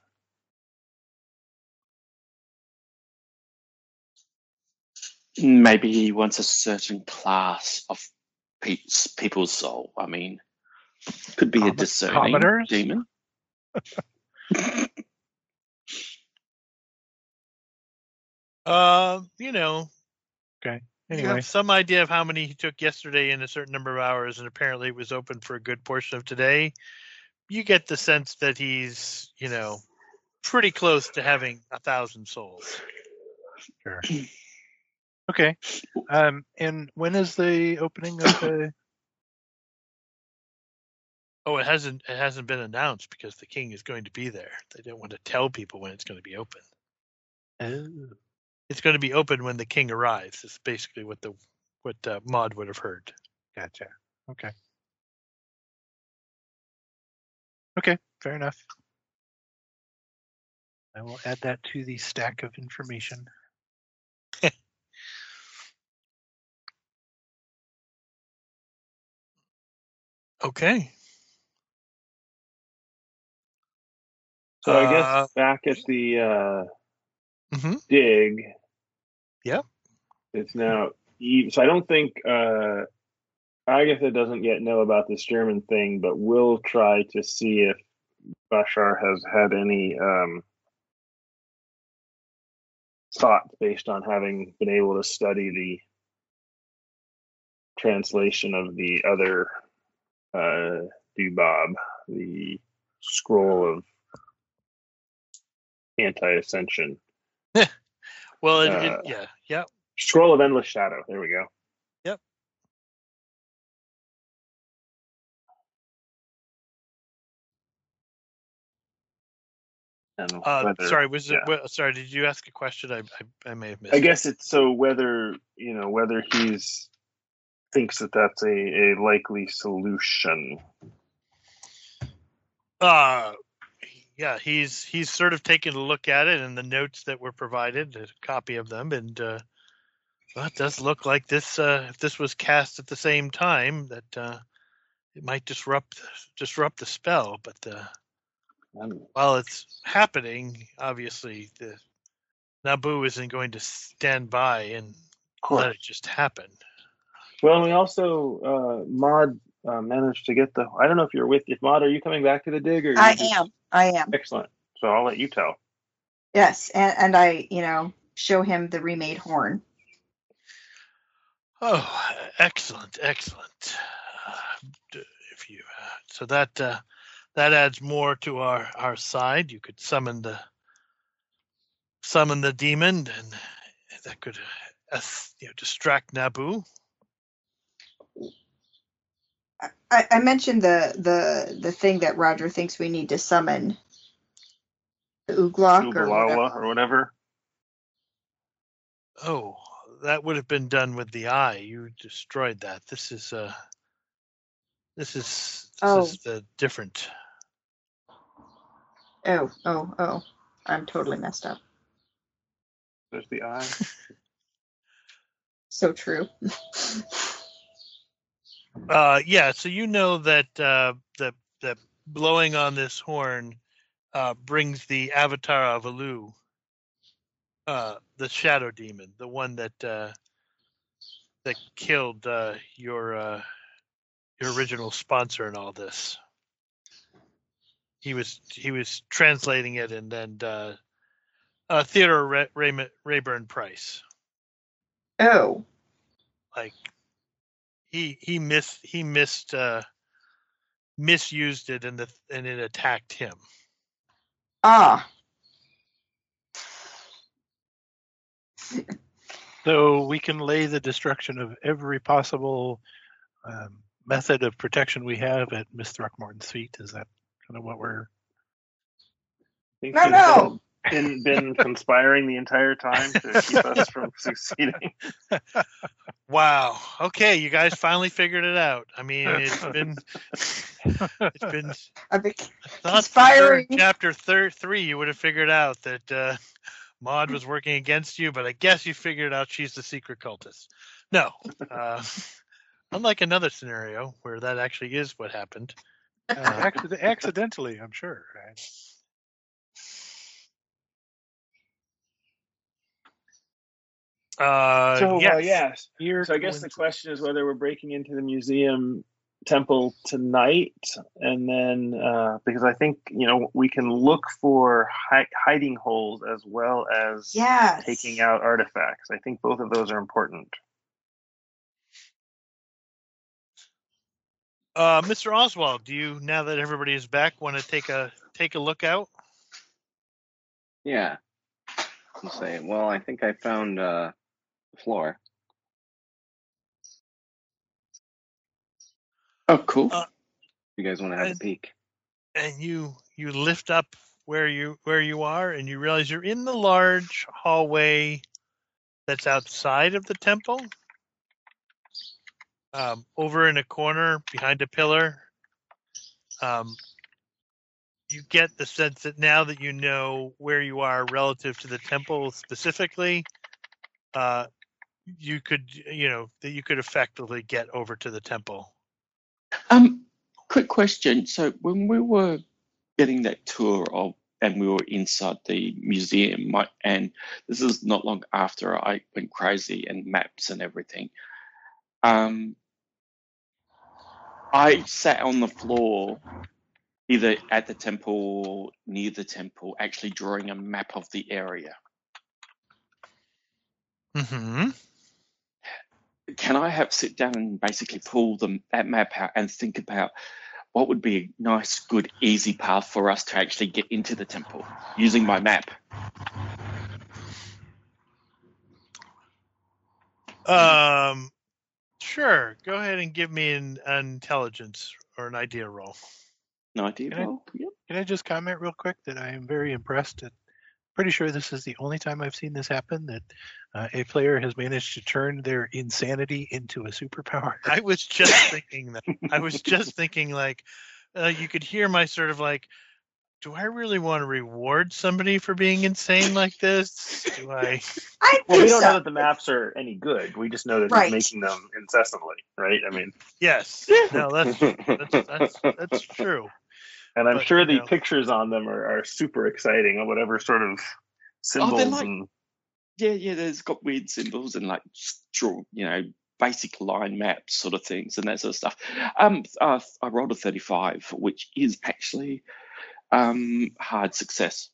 Maybe he wants a certain class of pe- people's soul. I mean, could be a Com- discerning commoners? demon. Uh, you know, Okay. you Anyway, have some idea of how many he took yesterday in a certain number of hours, and apparently it was open for a good portion of today. You get the sense that he's, you know, pretty close to having a thousand souls. sure. Okay. Um, and when is the opening of the? Oh, it hasn't it hasn't been announced because the king is going to be there. They don't want to tell people when it's going to be open. Oh, It's going to be open when the king arrives. It's basically what the what uh, Maud would have heard. gotcha. Okay. Okay, fair enough. I will add that to the stack of information. Okay. So I guess Uh, back at the uh, mhm. dig, Yep. it's now eve. So I don't think uh, Agatha doesn't yet know about this German thing, but we'll try to see if Bashar has had any um, thoughts based on having been able to study the translation of the other uh, Dubab, the scroll of anti-ascension. Well, it, Uh, it yeah, yeah, Scroll of Endless Shadow. There we go. yep. And Uh, whether, sorry, was it? yeah. Well, sorry, did you ask a question? I I, I may have missed. I guess it's so whether you know whether he's thinks that that's a, a likely solution. Uh yeah, he's he's sort of taken a look at it and the notes that were provided, a copy of them, and uh, well, it does look like this. Uh, if this was cast at the same time, that uh, it might disrupt disrupt the spell. But uh, Um, while it's happening, obviously the Naboo isn't going to stand by and of course. let it just happen. Well, and we also uh, Maud uh, managed to get the. I don't know if you're with. If Maud, are you coming back to the dig? Or I you just, am. I am. Excellent. So I'll let you tell. Yes, and, and I, you know, show him the remade horn. Oh, excellent, excellent. Uh, if you uh, so that uh, that adds more to our our side. You could summon the summon the demon, and that could uh, you know distract Naboo. I, I mentioned the, the the thing that Roger thinks we need to summon, the Uglok or whatever. Ubalala or whatever. Oh, that would have been done with the eye. You destroyed that. This is uh this is this Oh. is the different. Oh, oh, oh! I'm totally messed up. There's the eye. So true. Uh, yeah. So you know that uh, the the blowing on this horn uh, brings the avatar of Alu, uh, the shadow demon, the one that uh, that killed uh, your uh, your original sponsor in all this. He was he was translating it, and then uh, uh, Theodore Ray, Ray, Rayburn Price. Oh. Like he he missed he missed uh, misused it, and the and it attacked him. Ah. So we can lay the destruction of every possible um, method of protection we have at Miss Throckmorton's feet. Is that kind of what we're? I think No, he's no. Been, been been conspiring the entire time to keep us from succeeding. Wow. Okay, you guys finally figured it out. I mean, it's been it's been. I've been I thought conspiring. for chapter thir- three, you would have figured out that uh, Maud was working against you, but I guess you figured out she's the secret cultist. No. Uh, unlike another scenario where that actually is what happened. Uh, accident- accidentally, I'm sure. Right? Uh, So yes. uh, yes. Here So I guess the question is whether we're breaking into the museum temple tonight, and then uh, because I think you know we can look for hi- hiding holes as well as Yes. taking out artifacts. I think both of those are important. Uh, Mister Oswald, do you, now that everybody is back, want to take a take a look out? Yeah. You say, well, I think I found uh, the floor. Oh, cool. Uh, You guys want to have And- a peek? and you you lift up where you where you are, and you realize you're in the large hallway that's outside of the temple, um, over in a corner behind a pillar. Um, you get the sense that now that you know where you are relative to the temple specifically, uh, you could you know that you could effectively get over to the temple. Um, quick question. So when we were getting that tour of, and we were inside the museum, my, and this is not long after I went crazy and maps and everything. Um, I sat on the floor, either at the temple or near the temple, actually drawing a map of the area. Mm-hmm. Can I have sit down and basically pull them that map out and think about what would be a nice, good, easy path for us to actually get into the temple using my map? Um, sure. Go ahead and give me an, an intelligence or an idea roll. No idea. Can I- Well, yep. Can I just comment real quick that I am very impressed at pretty sure this is the only time I've seen this happen, that uh, a player has managed to turn their insanity into a superpower. I was just thinking that. I was just thinking like, uh, you could hear my sort of like, do I really want to reward somebody for being insane like this? Do I? I Well, think we don't so. know that the maps are any good. We just know that Right. he's making them incessantly, right? I mean, Yes. No, that's that's that's, that's true. and I'm But, sure you the know. pictures on them are, are super exciting, or whatever sort of symbols like- and Yeah, yeah, there's got weird symbols and like just draw, you know, basic line maps sort of things and that sort of stuff. Um, uh, I rolled a thirty-five, which is actually um hard success.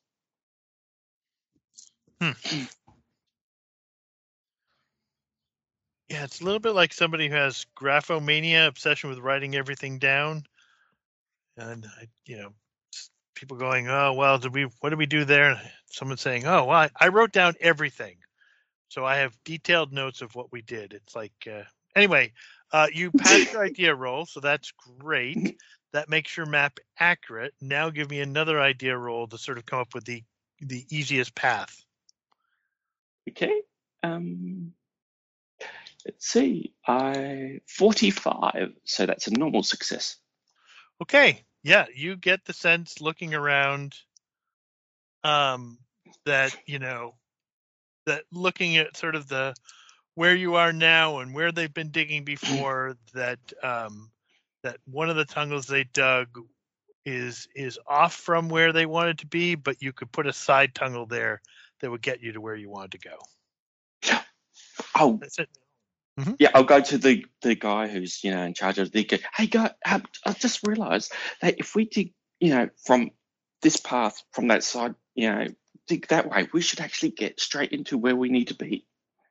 Yeah, it's a little bit like somebody who has graphomania, obsession with writing everything down, and I, you know, s- people going, "Oh, well, did we? What did we do there?" And someone saying, "Oh, well, I, I wrote down everything, so I have detailed notes of what we did." It's like, uh, anyway, uh, you passed your idea roll, so that's great. That makes your map accurate. Now, give me another idea roll to sort of come up with the the easiest path. Okay. Um, let's see. I forty-five, so that's a normal success. Okay, yeah, you get the sense looking around, um, that you know, that looking at sort of the where you are now and where they've been digging before, that um, that one of the tunnels they dug is is off from where they wanted to be, but you could put a side tunnel there that would get you to where you wanted to go. Oh, That's it. yeah, I'll go to the the guy who's, you know, in charge of the. Go, hey, guy, um, I just realised that if we dig, you know, from this path from that side, you know, dig that way, we should actually get straight into where we need to be.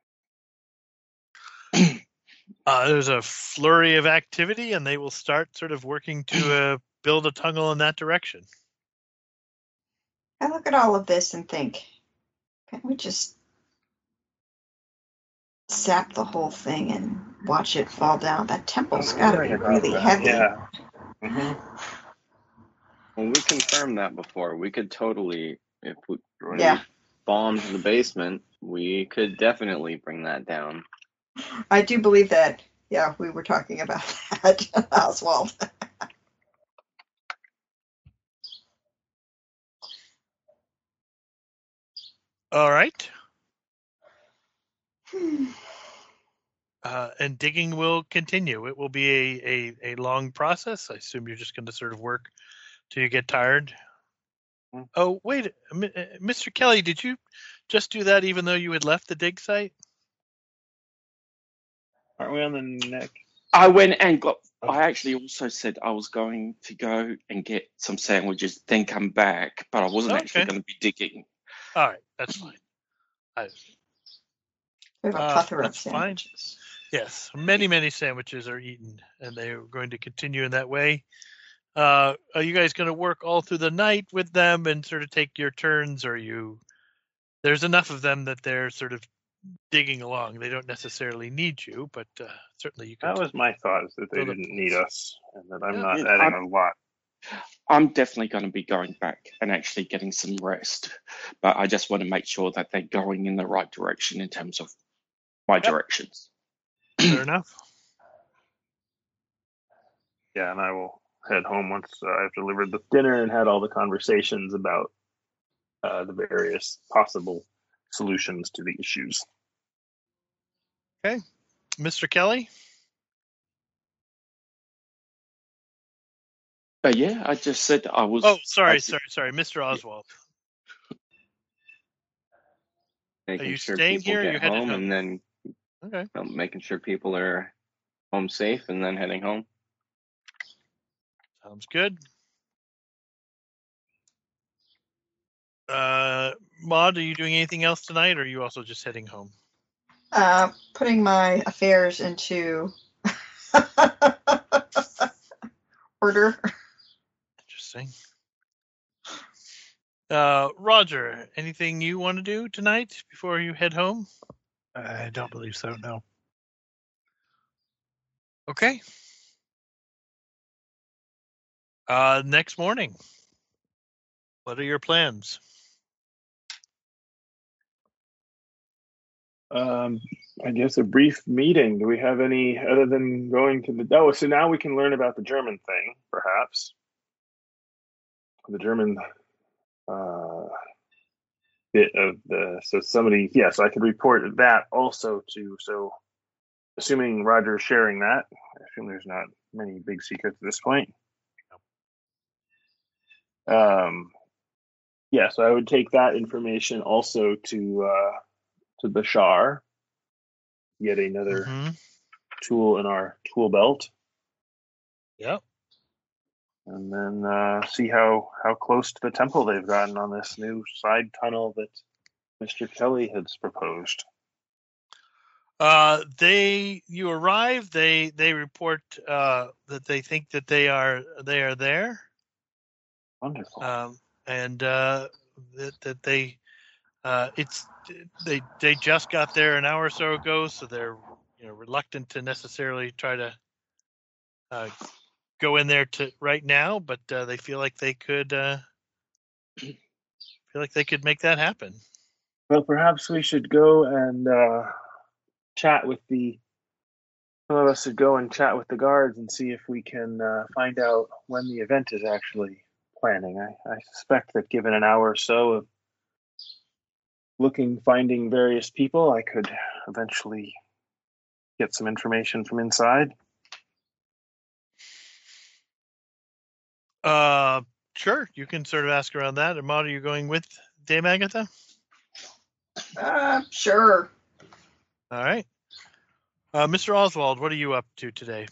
Uh, there's a flurry of activity, and they will start sort of working to uh, build a tunnel in that direction. I look at all of this and think, can't we just zap the whole thing and watch it fall down? That temple's got to be really heavy. Yeah. hmm Well, we confirmed that before. We could totally, if we Yeah. bombed the basement, we could definitely bring that down. I do believe that. Yeah, we were talking about that, Oswald. All right. Uh, and digging will continue. It will be a, a, a long process. I assume you're just going to sort of work till you get tired. Mm. Oh, wait. M- uh, Mister Kelly, did you just do that even though you had left the dig site? Aren't we on the next? I went and got. Oh. I actually also said I was going to go and get some sandwiches, then come back, but I wasn't actually Okay. going to be digging. All right. That's fine. I, We have a Uh, plethora of that's fine. sandwiches. yes. Many, many sandwiches are eaten, and they are going to continue in that way. Uh, are you guys going to work all through the night with them and sort of take your turns? Or are you, there's enough of them that they're sort of digging along. They don't necessarily need you, but uh, certainly you could. That was my thought, is that they Build up didn't pools. need us, and that I'm Yeah. not Yeah, adding I'm- a lot. I'm definitely going to be going back and actually getting some rest, but I just want to make sure that they're going in the right direction in terms of my directions. Fair enough. Yeah, and I will head home once uh, I've delivered the dinner and had all the conversations about uh, the various possible solutions to the issues. Mister Kelly? But yeah, I just said I was. Oh, sorry, I- sorry, sorry. Mister Oswald. Making you sure staying people here or get you headed home, home? and then Okay. you know, making sure people are home safe, and then heading home. Sounds good. Uh, Maud, are you doing anything else tonight, or are you also just heading home? Uh, putting my affairs into order. Interesting. Uh, Roger, anything you want to do tonight before you head home? I don't believe so. No. Okay. Uh, next morning, what are your plans? Um, I guess a brief meeting. Do we have any other than going to the? Oh, so now we can learn about the German thing, perhaps. The German uh, bit of the. So somebody, yes, I could report that also to. So, assuming Roger's sharing that, I assume there's not many big secrets at this point. Um, yeah, so I would take that information also to uh, to Bashar. Yet another Mm-hmm. tool in our tool belt. Yep. And then uh, see how, how close to the temple they've gotten on this new side tunnel that Mister Kelly has proposed. Uh, they you arrive. They they report uh, that they think that they are they are there. Wonderful. Um, and uh, that that they uh, it's they they just got there an hour or so ago, so they're you know reluctant to necessarily try to uh, go in there to right now, but uh, they feel like they could uh, feel like they could make that happen. Well, perhaps we should go and uh, chat with the. Some of us should go and chat with the guards and see if we can uh, find out when the event is actually planning. I, I suspect that given an hour or so of looking, finding various people, I could eventually get some information from inside. Uh, sure, you can sort of ask around that. Ahmad, are you going with Dame Agatha? Uh, sure. All right. Uh, Mister Oswald, what are you up to today?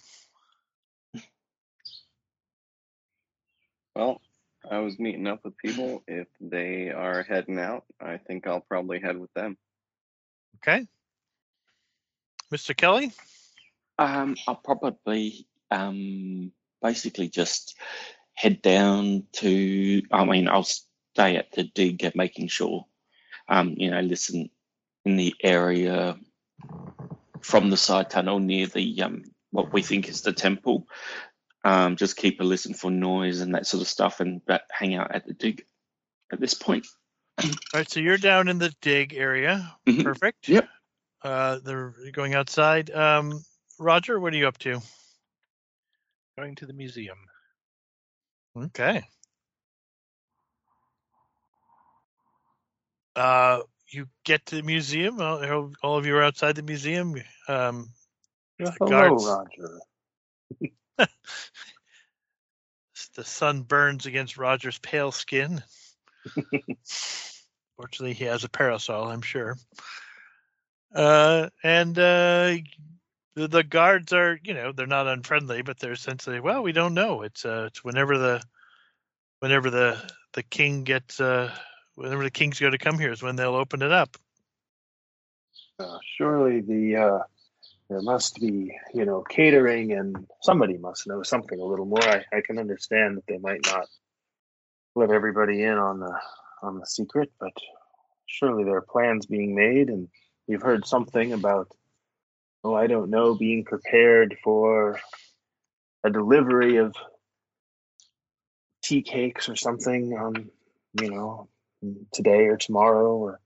Well, I was meeting up with people. If they are heading out, I think I'll probably head with them. Okay. Mister Kelly? Um, I'll probably um, basically just head down to. I mean, I'll stay at the dig and making sure, um, you know, listen in the area from the side tunnel near the um, what we think is the temple. Um, just keep a listen for noise and that sort of stuff, and but hang out at the dig at this point. All right, so you're down in the dig area. Mhm. Perfect. Yep. Uh, they're going outside. Um, Roger, what are you up to? Going to the museum. Okay. Uh, you get to the museum. All, all of you are outside the museum. Um, Yes, the hello, guards. Roger. The sun burns against Roger's pale skin. Fortunately, he has a parasol, I'm sure. Uh, and uh, the, the guards are, you know, they're not unfriendly, but they're essentially, well, we don't know. It's uh, it's whenever the whenever the the king gets uh, whenever the king's going to come here is when they'll open it up. Uh, surely the uh, there must be, you know, catering, and somebody must know something a little more. I, I can understand that they might not let everybody in on the on the secret, but surely there are plans being made, and you've heard something about, oh, I don't know, being prepared for a delivery of tea cakes or something on, you know, today or tomorrow, or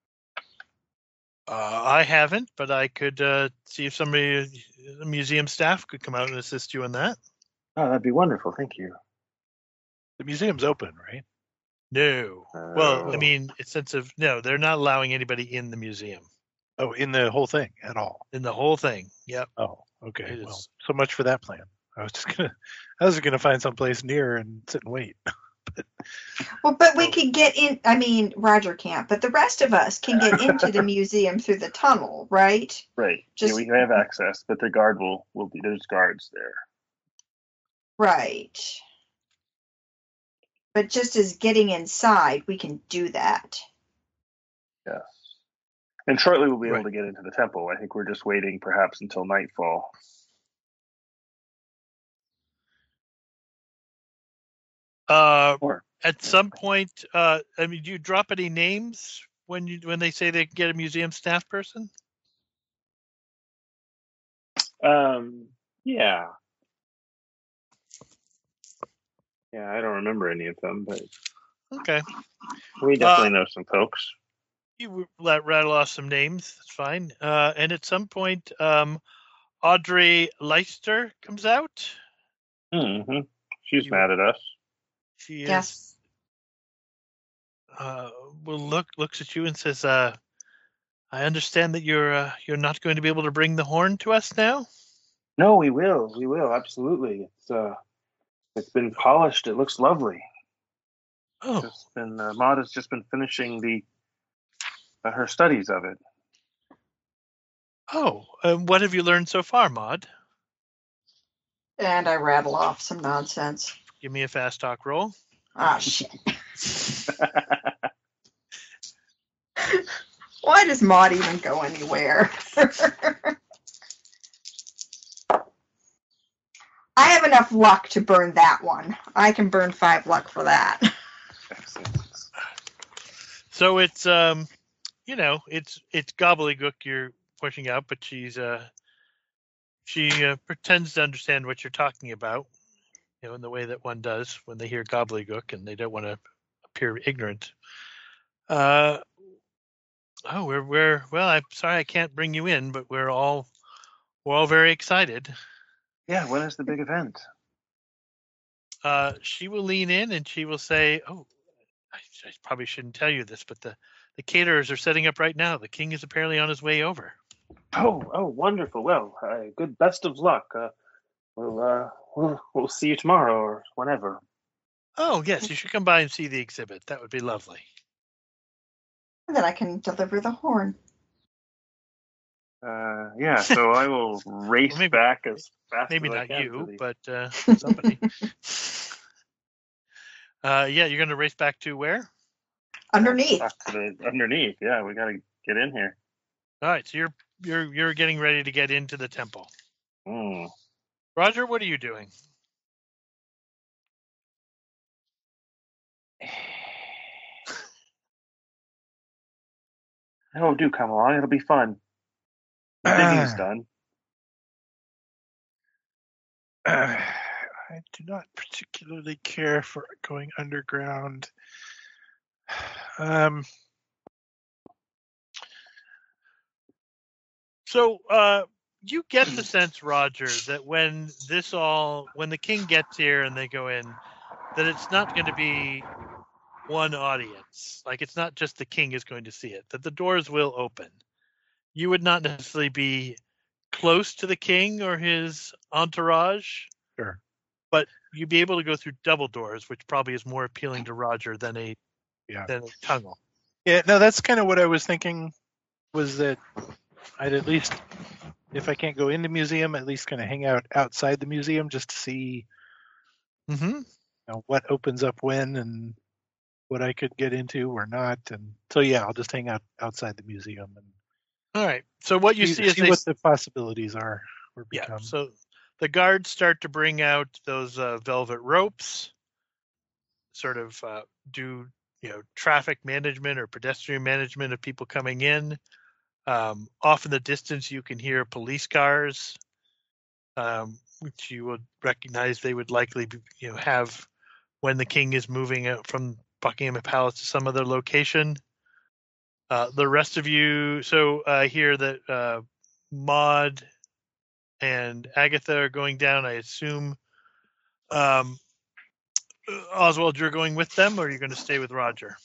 Uh, I haven't, but I could uh, see if somebody, the museum staff, could come out and assist you in that. oh, that'd be wonderful. Thank you. The museum's open, right? No. Well, I Oh. mean, it's sense of no, they're not allowing anybody in the museum, Oh, in the whole thing at all. in the whole thing. Yep. Oh, okay. It Well, is- so much for that plan. I was just gonna, I was gonna find someplace near and sit and wait. Well, but we Oh. could get in. I mean, Roger can't, but the rest of us can get into the museum through the tunnel, right? Right. Just- yeah, we have access, but the guard will will be there's guards there. Right. But just as getting inside, we can do that. Yes. And shortly we'll be Right. able to get into the temple. I think we're just waiting perhaps until nightfall. Uh, Or at some point, uh, I mean, do you drop any names when you when they say they can get a museum staff person? um yeah. Yeah, I don't remember any of them, but Okay, we definitely Uh, know some folks. you let rattle off some names. That's fine. Uh, and at some point, um, Audrey Leister comes out. hmm She's You- mad at us. She is. Yes. Uh, will look looks at you and says, uh, "I understand that you're uh, you're not going to be able to bring the horn to us now." No, we will. We will, absolutely. It's uh it's been polished. It looks lovely. Oh, Just been uh, Maud has just been finishing the uh, her studies of it. oh. Um, what have you learned so far, Maud? And I rattle off some nonsense. Give me a fast talk roll. Ah, shit. Why does Maud even go anywhere? I have enough luck to burn that one. I can burn five luck for that. Excellent. So it's um, you know, it's it's gobbledygook you're pushing out, but she's uh, she uh, pretends to understand what you're talking about, you know, in the way that one does when they hear gobbledygook and they don't want to appear ignorant. Uh, oh, we're we're well. I'm sorry I can't bring you in, but we're all we're all very excited. Yeah, when is the big event? Uh, she will lean in and she will say, "Oh, I, I probably shouldn't tell you this, but the the caterers are setting up right now. The king is apparently on his way over." Oh, oh, wonderful. Well, uh, good. Best of luck. Uh, we'll, uh, we'll we'll see you tomorrow or whenever. Oh, yes, you should come by and see the exhibit. That would be lovely. And then I can deliver the horn. Uh, yeah. So I will race Well, maybe- back as fast Maybe as I not can. you, to the- but uh, somebody. uh, yeah, you're going to race back to where? Underneath. back to the underneath. Yeah, we got to get in here. All right, so you're you're you're getting ready to get into the temple. Mm. Roger, what are you doing? Oh, do come along. It'll be fun. The digging's Ah. done. Uh, I do not particularly care for going underground. Um, So, uh, you get the sense, Roger, that when this all, when the king gets here and they go in, that it's not going to be one audience. Like, it's not just the king is going to see it, that the doors will open. You would not necessarily be close to the king or his entourage, sure. but you'd be able to go through double doors, which probably is more appealing to Roger than a Yeah. than a tunnel. Yeah, no, that's kind of what I was thinking, was that I'd at least, if I can't go in the museum, at least kind of hang out outside the museum just to see Mm-hmm. you know, what opens up when and what I could get into or not. And so, yeah, I'll just hang out outside the museum and All right. So what you see, see is see they what the possibilities are or Yeah. become. So the guards start to bring out those uh, velvet ropes, sort of uh, do you know traffic management or pedestrian management of people coming in. Um, off in the distance, you can hear police cars, um, which you would recognize they would likely be, you know, have when the king is moving out from Buckingham Palace to some other location. Uh, the rest of you, so I uh, hear that uh, Maud and Agatha are going down. I assume, um, Oswald, you're going with them, or are you going to stay with Roger?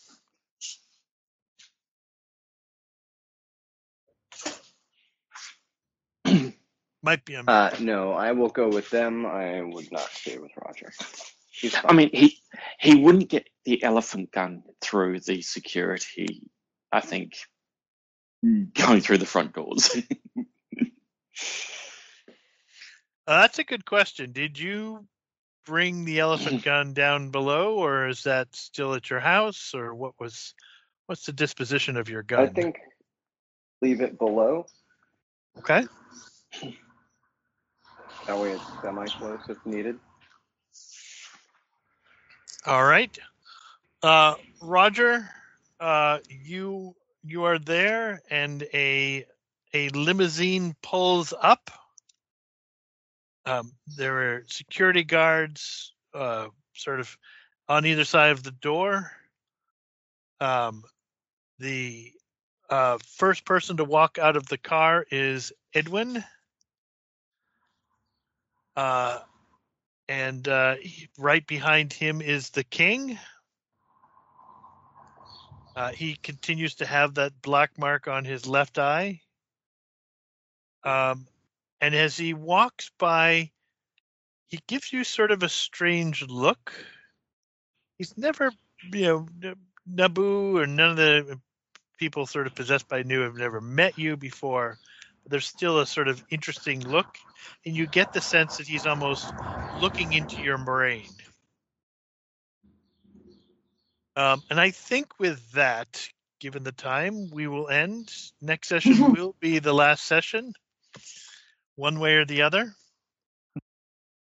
Might be. Uh, no, I will go with them. I would not stay with Roger. He's I fine. mean, he he wouldn't get the elephant gun through the security, I think, going through the front doors. Uh, that's a good question. Did you bring the elephant gun down below, or is that still at your house, or what was what's the disposition of your gun? I think leave it below. Okay. That way it's semi-close if needed. All right. Uh, Roger, uh, you you are there, and a a limousine pulls up. Um, there are security guards, uh, sort of on either side of the door. Um, the uh, first person to walk out of the car is Edwin. Uh, and uh, he, right behind him is the king. Uh, he continues to have that black mark on his left eye. Um, and as he walks by, he gives you sort of a strange look. He's never, you know, Naboo or none of the people sort of possessed by New have never met you before. But there's still a sort of interesting look, and you get the sense that he's almost looking into your brain. Um, and I think with that, given the time, we will end. Next session will be the last session, one way or the other.